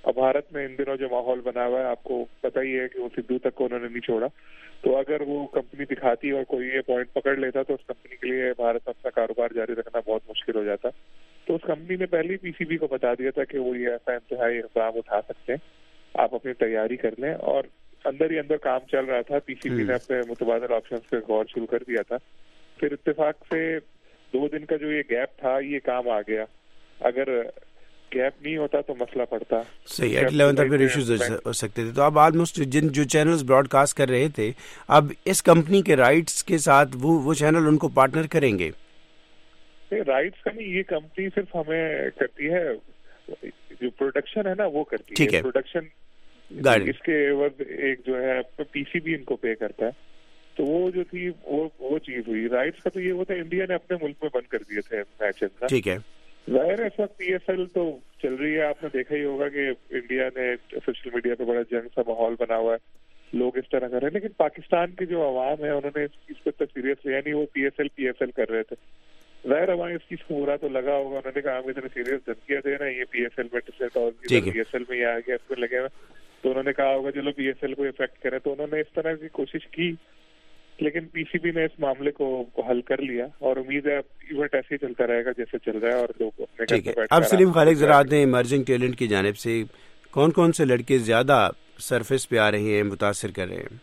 اب بھارت میں ان دنوں جو ماحول بنا ہوا ہے آپ کو پتہ ہی ہے کہ وہ سدھو تک کو انہوں نے نہیں چھوڑا. تو اگر وہ کمپنی دکھاتی اور کوئی یہ پوائنٹ پکڑ لیتا تو اس کمپنی کے لیے بھارت میں اپنا کاروبار جاری رکھنا بہت مشکل ہو جاتا. تو اس کمپنی نے پہلے ہی پی سی بی کو بتا دیا تھا کہ وہ یہ ایسا انتہائی اقدام اٹھا سکتے ہیں, آپ اپنی تیاری کر لیں. اور اندر ہی اندر کام چل رہا تھا, پی سی بی نے اپنے متبادل آپشنز پہ غور شروع کر دیا تھا. پھر اتفاق سے 2 دن کا جو یہ گیپ تھا یہ کام آ گیا. اگر گیپ نہیں ہوتا تو مسئلہ پڑتا. صحیح, ایٹ 11 تک پھر ایشوز ہو سکتے تھے. تو اب آلموسٹ جو چینلز براڈ کاسٹ کر رہے تھے اب اس کمپنی کے رائٹس کے ساتھ وہ چینل ان کو پارٹنر کریں گے. رائٹس کا نہیں, یہ کمپنی صرف ہمیں کرتی ہے, جو پروڈکشن ہے نا وہ کرتی ہے. پروڈکشن اس کے عوض ایک جو ہے پی سی بی ان کو پے کرتا ہے. تو وہ جو تھی وہ چیز ہوئی. رائٹس کا تو یہ ہوتا ہے انڈیا نے اپنے ملک میں بند کر دیے تھے میچز. ٹھیک ہے, ظاہر ہے اس وقت پی ایس ایل تو چل رہی ہے. آپ نے دیکھا ہی ہوگا کہ انڈیا نے سوشل میڈیا پہ بڑا جنگ سا ماحول بنا ہوا ہے, لوگ اس طرح کر رہے ہیں. لیکن پاکستان کی جو عوام ہے انہوں نے اس چیز پہ سیریس لیا نہیں, وہ پی ایس ایل کر رہے تھے. ظاہر ہمارے اس چیز کو برا تو لگا ہوگا, انہوں نے کہا ہم اتنے سیریس دھمکیاں دے نا یہ پی ایس ایل میں پی ایس ایل میں یہ آ گیا اس میں لگے ہوئے, تو انہوں نے کہا ہوگا چلو پی ایس ایل کو افیکٹ کرے. تو انہوں نے اس طرح کی کوشش کی, لیکن پی سی بی نے اس معاملے کو حل کر لیا اور امید ہے ایونٹ ایسے ہی چلتا رہے گا جیسے چل رہا ہے. اور لوگ ٹھیک ہے. اب سلیم خالق ذرا آتے ہیں ایمرجنگ ٹیلنٹ کی جانب سے, کون کون سے لڑکے زیادہ سرفیس پہ آ رہے ہیں, متاثر کر رہے ہیں؟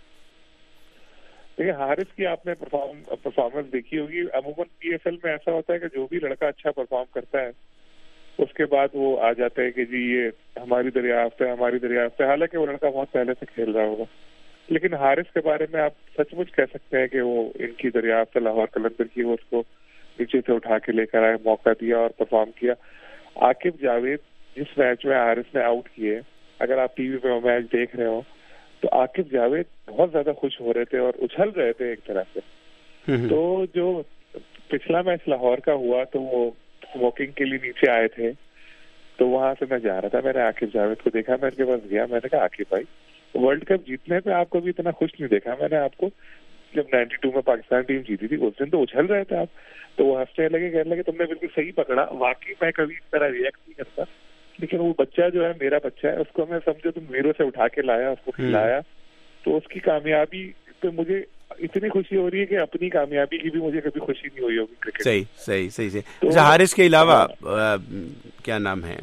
دیکھیے حارث کی آپ نے پرفارمنس دیکھی ہوگی. عموماً پی ایس ایل میں ایسا ہوتا ہے کہ جو بھی لڑکا اچھا پرفارم کرتا ہے اس کے بعد وہ آ جاتا ہے کہ جی یہ ہماری دریافت ہے. حالانکہ وہ لڑکا بہت پہلے سے کھیل رہا ہوگا, لیکن حارث کے بارے میں آپ سچ مچ کہہ سکتے ہیں کہ وہ ان کی دریافت لاہور قلندر کی, وہ اس کو نیچے سے اٹھا کے لے کر آئے, موقع دیا اور پرفارم کیا. عاقب جاوید جس میچ میں حارث نے آؤٹ کیے, اگر آپ ٹی وی پہ وہ میچ دیکھ رہے ہو تو عاقب جاوید بہت زیادہ خوش ہو رہے تھے اور اچھل رہے تھے ایک طرح سے. تو جو پچھلا میچ لاہور کا ہوا تو وہ اسموکنگ کے لیے نیچے آئے تھے, تو وہاں سے میں جا رہا تھا, میں نے عاقب جاوید کو دیکھا, میں ان کے پاس گیا, میں نے کہا عاقب بھائی ورلڈ کپ جیتنے پہ آپ کو بھی اتنا خوش نہیں دیکھا میں نے آپ کو. جب 92 میں پاکستان ٹیم جیتی تھی اس دن تو اچھل رہے تھے آپ. تو وہ ہنسنے لگے, کہنے لگے تم نے بالکل صحیح پکڑا. واقعی میں کبھی اس طرح ریئیکٹ نہیں کرتا, لیکن وہ بچہ جو ہے میرا بچہ ہے, اس کو میں سمجھو تم زیرو سے اٹھا کے لایا, اس کو کھلایا, تو اس کی کامیابی پہ مجھے اتنی خوشی ہو رہی ہے کہ اپنی کامیابی کی بھی مجھے کبھی خوشی نہیں ہوئی ہوگی کرکٹ. صحیح. حارث کے علاوہ کیا نام ہے؟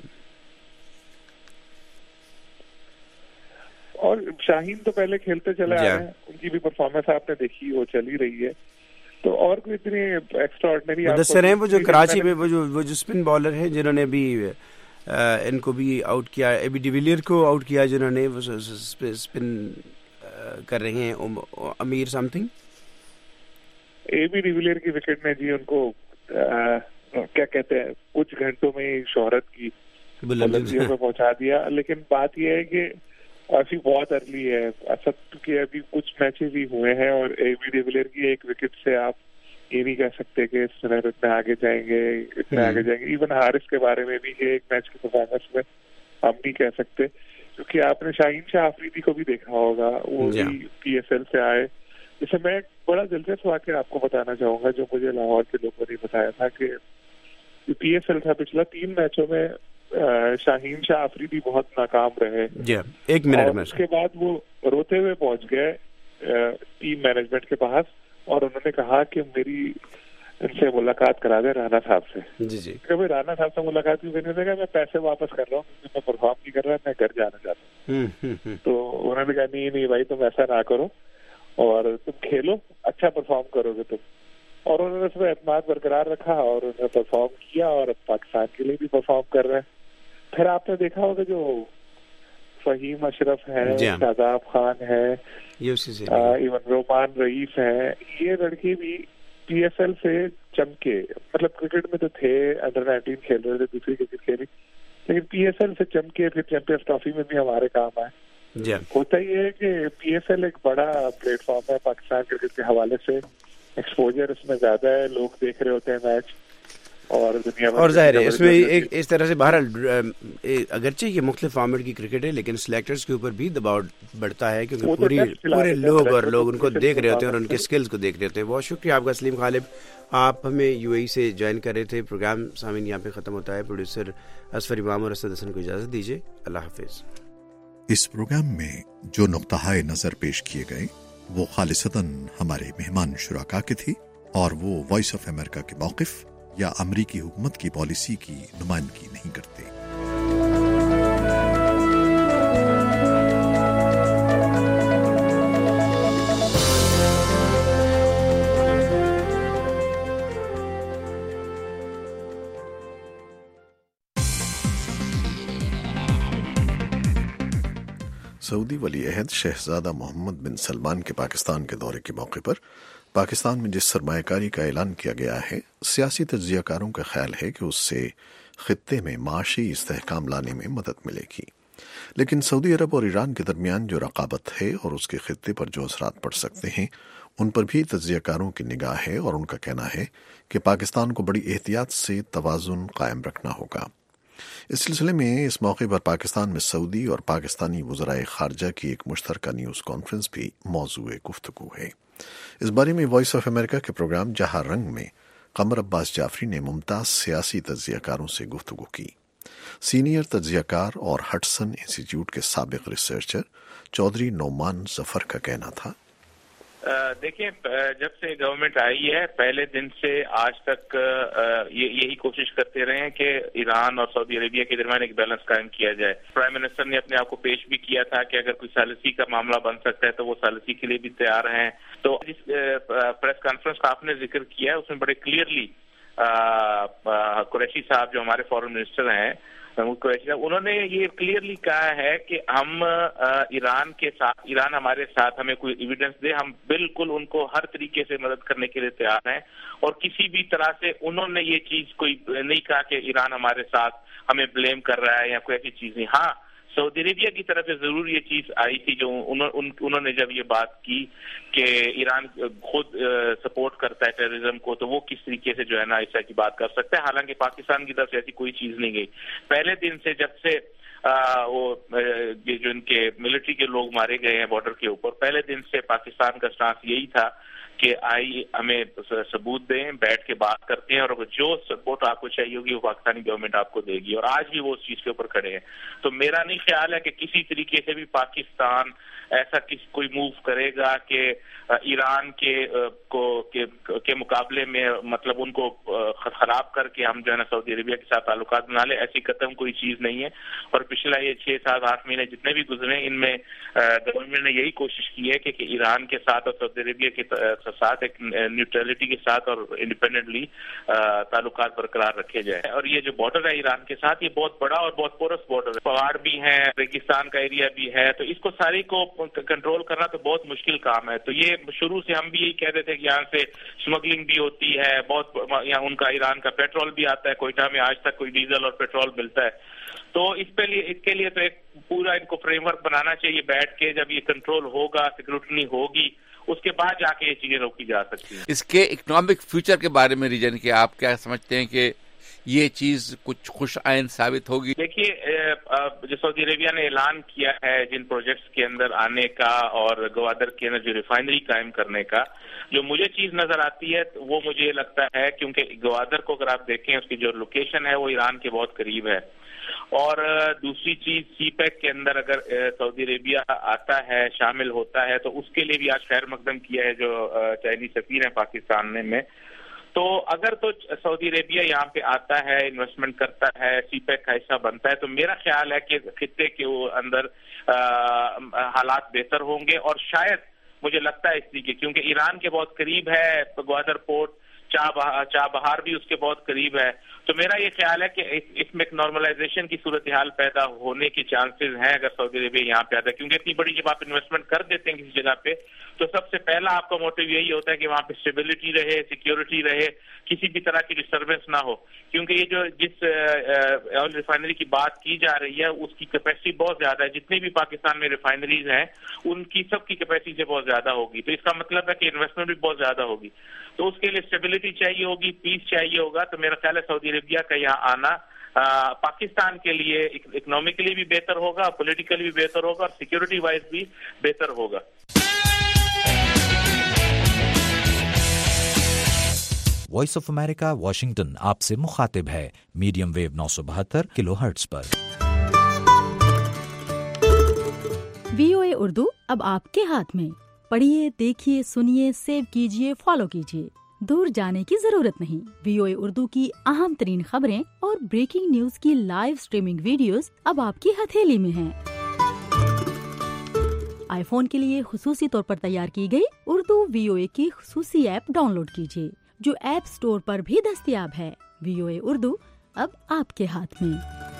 اور شاہین تو پہلے کھیلتے چلے آئے ہیں, ان کی بھی پرفارمنس آپ نے دیکھی, وہ چل ہی رہی ہے. تو اور کوئی اتنی ایکسٹرا آرڈنری مدثر ہیں وہ جو کراچی میں وہ جو اسپن بالر ہیں جنہوں نے بھی ان کو بھی آؤٹ کیا, اے بی ڈیویلیئر کو آؤٹ کیا, جنہوں نے اسپن کر رہے ہیں امیر سم تھنگ. اے بی ڈیویلیئر کی وکٹ نے جی ان کو کیا کہتے ہیں کچھ گھنٹوں میں شہرت کی بلندیوں پہ پہنچا دیا. لیکن بات یہ ہے کہ ابھی بہت ارلی ہے, اسد کے ابھی کچھ میچز ہی ہوئے ہیں, اور اے بی ڈیویلیئر کی ایک وکٹ سے آپ یہ نہیں کہہ سکتے کہ اس طرح اتنے آگے جائیں گے. ایون حارث کے بارے میں بھی کہ ایک میچ کی پرفارمنس میں ہم نہیں کہہ سکتے, کیونکہ آپ نے شاہین شاہ آفریدی کو بھی دیکھا ہوگا, وہ بھی پی ایس ایل سے آئے. جیسے میں ایک بڑا دلچسپ واقعہ آپ کو بتانا چاہوں گا جو مجھے لاہور کے لوگوں نے بتایا تھا کہ پی ایس ایل تھا پچھلا 3 میچوں میں شاہین شاہ آفریدی بہت ناکام رہے. ایک منٹ میں اس کے بعد وہ روتے ہوئے پہنچ گئے ٹیم مینجمنٹ کے پاس, اور انہوں نے کہا کہ میری ان سے ملاقات کرا دے رانا صاحب سے. کہ بھائی رانا صاحب سے ملاقات کیوں کرنے لگا, میں پیسے واپس کر رہا ہوں کیونکہ میں پرفارم نہیں کر رہا, میں گھر جانا چاہتا ہوں. تو انہوں نے کہا نہیں بھائی تم ایسا نہ کرو, اور تم کھیلو, اچھا پرفارم کرو گے تم. اور انہوں نے اس میں اعتماد برقرار رکھا اور انہوں نے پرفارم کیا, اور پاکستان کے لیے بھی پرفارم کر رہے ہیں. پھر آپ نے دیکھا ہوگا جو فہیم اشرف ہے, شاداب خان ہے, ایون رومان رئیس ہیں, یہ لڑکے بھی پی ایس ایل سے چمکے. مطلب کرکٹ میں تو تھے, انڈر 19 کھیل رہے تھے, دوسری کرکٹ کھیلی, لیکن پی ایس ایل سے چمکے. پھر چیمپئنز ٹرافی میں بھی ہمارے کام آئے. ہوتا یہ ہے کہ پی ایس ایل ایک بڑا پلیٹ فارم ہے پاکستان کرکٹ کے حوالے سے, ایکسپوجر اس میں زیادہ ہے, لوگ دیکھ رہے ہوتے ہیں میچ. اور دنیا اور ظاہر ہے اس میں ایک اس طرح سے بہرحال اگرچہ یہ مختلف فارمیٹ کی کرکٹ ہے لیکن سلیکٹرز کے اوپر بھی دباؤ بڑھتا ہے کیونکہ پورے لوگ ان کو دیکھ رہے ہوتے ہیں اور ان کے سکلز کو دیکھ رہے ہوتے ہیں. بہت شکریہ آپ کا سلیم غالب, آپ ہمیں یو اے ای سے جوائن کر رہے تھے. پروگرام سامعین یہاں پہ ختم ہوتا ہے. پروڈیوسر اصفر امام اور اسد حسن کو اجازت دیجیے. اللہ حافظ. اس پروگرام میں جو نقطۂ نظر پیش کیے گئے وہ خالصتاً ہمارے مہمان شرکا کے تھی اور وہ وائس آف امریکہ کے موقف یا امریکی حکومت کی پالیسی کی نمائندگی نہیں کرتے. سعودی ولی عہد شہزادہ محمد بن سلمان کے پاکستان کے دورے کے موقع پر پاکستان میں جس سرمایہ کاری کا اعلان کیا گیا ہے, سیاسی تجزیہ کاروں کا خیال ہے کہ اس سے خطے میں معاشی استحکام لانے میں مدد ملے گی. لیکن سعودی عرب اور ایران کے درمیان جو رقابت ہے اور اس کے خطے پر جو اثرات پڑ سکتے ہیں ان پر بھی تجزیہ کاروں کی نگاہ ہے اور ان کا کہنا ہے کہ پاکستان کو بڑی احتیاط سے توازن قائم رکھنا ہوگا. اس سلسلے میں اس موقع پر پاکستان میں سعودی اور پاکستانی وزرائے خارجہ کی ایک مشترکہ نیوز کانفرنس بھی موضوع گفتگو ہے. اس بارے میں وائس آف امریکہ کے پروگرام جہاں رنگ میں قمر عباس جعفری نے ممتاز سیاسی تجزیہ کاروں سے گفتگو کی. سینئر تجزیہ کار اور ہٹسن انسٹیٹیوٹ کے سابق ریسرچر چودھری نعمان ظفر کا کہنا تھا, دیکھیں جب سے گورنمنٹ آئی ہے پہلے دن سے آج تک یہی کوشش کرتے رہے ہیں کہ ایران اور سعودی عربیہ کے درمیان ایک بیلنس قائم کیا جائے. پرائم منسٹر نے اپنے آپ کو پیش بھی کیا تھا کہ اگر کوئی ثالثی کا معاملہ بن سکتا ہے تو وہ ثالثی کے لیے بھی تیار ہیں. تو جس پریس کانفرنس کا آپ نے ذکر کیا ہے اس میں بڑے کلیئرلی قریشی صاحب جو ہمارے فارن منسٹر ہیں انہوں نے یہ کلیئرلی کہا ہے کہ ہم ایران ہمارے ساتھ ہمیں کوئی ایویڈنس دے, ہم بالکل ان کو ہر طریقے سے مدد کرنے کے لیے تیار ہیں. اور کسی بھی طرح سے انہوں نے یہ چیز کوئی نہیں کہا کہ ایران ہمارے ساتھ ہمیں بلیم کر رہا ہے یا کوئی ایسی چیز نہیں. ہاں سعودی عربیہ کی طرف سے ضرور یہ چیز آئی تھی جو انہوں نے جب یہ بات کی کہ ایران خود سپورٹ کرتا ہے ٹیررزم کو تو وہ کس طریقے سے جو ہے نا ایسا کی بات کر سکتا ہے. حالانکہ پاکستان کی طرف سے ایسی کوئی چیز نہیں گئی. پہلے دن سے جب سے وہ جو ان کے ملٹری کے لوگ مارے گئے ہیں بارڈر کے اوپر, پہلے دن سے پاکستان کا سٹانس یہی تھا کہ ہمیں ثبوت دیں, بیٹھ کے بات کرتے ہیں اور جو سپورٹ آپ کو چاہیے ہوگی وہ پاکستانی گورنمنٹ آپ کو دے گی. اور آج بھی وہ اس چیز کے اوپر کھڑے ہیں. تو میرا نہیں خیال ہے کہ کسی طریقے سے بھی پاکستان ایسا کوئی موو کرے گا کہ ایران کے مقابلے میں مطلب ان کو خراب کر کے ہم جو ہے نا سعودی عربیہ کے ساتھ تعلقات بنا لیں. ایسی قدم کوئی چیز نہیں ہے. اور پچھلا یہ 6-7-8 مہینے جتنے بھی گزرے ان میں گورنمنٹ نے یہی کوشش کی ہے کہ ایران کے ساتھ اور سعودی عربیہ کے ساتھ ایک نیوٹرلٹی کے ساتھ اور انڈیپینڈنٹلی تعلقات برقرار رکھے جائیں. اور یہ جو بارڈر ہے ایران کے ساتھ یہ بہت بڑا اور بہت پورس بارڈر ہے, پہاڑ بھی ہیں, ریگستان کا ایریا بھی ہے, تو اس کو ساری کو کنٹرول کرنا تو بہت مشکل کام ہے. تو یہ شروع سے ہم بھی یہی کہتے تھے کہ یہاں سے اسمگلنگ بھی ہوتی ہے, بہت یہاں ان کا ایران کا پیٹرول بھی آتا ہے, کوئٹہ میں آج تک کوئی ڈیزل اور پیٹرول ملتا ہے. تو اس کے لیے تو ایک پورا ان کو فریم ورک بنانا چاہیے بیٹھ کے. جب یہ کنٹرول ہوگا, سیکورٹی ہوگی, اس کے بعد جا کے یہ چیزیں روکی جا سکتی ہیں. اس کے اکنامک فیوچر کے بارے میں ریجن کے آپ کیا سمجھتے ہیں کہ یہ چیز کچھ خوش آئند ثابت ہوگی؟ دیکھیے جو سعودی عربیہ نے اعلان کیا ہے جن پروجیکٹس کے اندر آنے کا اور گوادر کے اندر جو ریفائنری قائم کرنے کا, جو مجھے چیز نظر آتی ہے وہ مجھے لگتا ہے کیونکہ گوادر کو اگر آپ دیکھیں اس کی جو لوکیشن ہے وہ ایران کے بہت قریب ہے. اور دوسری چیز سی پیک کے اندر اگر سعودی عربیہ آتا ہے, شامل ہوتا ہے, تو اس کے لیے بھی آج خیر مقدم کیا ہے جو چائنیز سفیر ہیں پاکستان میں. تو اگر تو سعودی عربیہ یہاں پہ آتا ہے, انویسٹمنٹ کرتا ہے, سی پیک کا حصہ بنتا ہے, تو میرا خیال ہے کہ خطے کے اندر حالات بہتر ہوں گے. اور شاید مجھے لگتا ہے اس لیے کیونکہ ایران کے بہت قریب ہے گوادر پورٹ, چاہ بہار بھی اس کے بہت قریب ہے. تو میرا یہ خیال ہے کہ اس میں ایک نارملائزیشن کی صورتحال پیدا ہونے کے چانسز ہیں اگر سعودی عربیہ یہاں پہ آتا ہے. کیونکہ اتنی بڑی جب آپ انویسٹمنٹ کر دیتے ہیں کسی جگہ پہ تو سب سے پہلا آپ کا موٹیو یہی ہوتا ہے کہ وہاں پہ اسٹیبلٹی رہے, سیکیورٹی رہے, کسی بھی طرح کی ڈسٹربنس نہ ہو. کیونکہ یہ جو جس آئل ریفائنری کی بات کی جا رہی ہے اس کی کیپیسٹی بہت زیادہ ہے. جتنی بھی پاکستان میں ریفائنریز ہیں ان کی سب کی کیپیسٹی سے بہت زیادہ ہوگی. تو اس کا مطلب ہے کہ انویسٹمنٹ بھی بہت زیادہ ہوگی. تو اس کے لیے اسٹیبلٹی स्टेबिलिटी चाहिए होगी, पीस चाहिए होगा, तो मेरा ख्याल है सऊदी अरेबिया का यहाँ आना पाकिस्तान के लिए इकोनॉमिकली भी बेहतर होगा, पॉलिटिकली भी बेहतर होगा और सिक्योरिटी वाइज भी बेहतर होगा। वॉइस ऑफ अमेरिका वाशिंगटन आपसे मुखातिब है मीडियम वेव 972 किलोहर्ट्ज पर। VOA उर्दू अब आपके हाथ में। पढ़िए, देखिए, सुनिए, सेव कीजिए, फॉलो कीजिए। दूर जाने की जरूरत नहीं। VOA उर्दू की अहम तरीन खबरें और ब्रेकिंग न्यूज की लाइव स्ट्रीमिंग वीडियोस अब आपकी हथेली में हैं। आईफोन के लिए खुसूसी तौर पर तैयार की गई उर्दू VOA की खुसूसी ऐप डाउनलोड कीजिए, जो ऐप स्टोर पर भी दस्तयाब है। VOA उर्दू अब आपके हाथ में।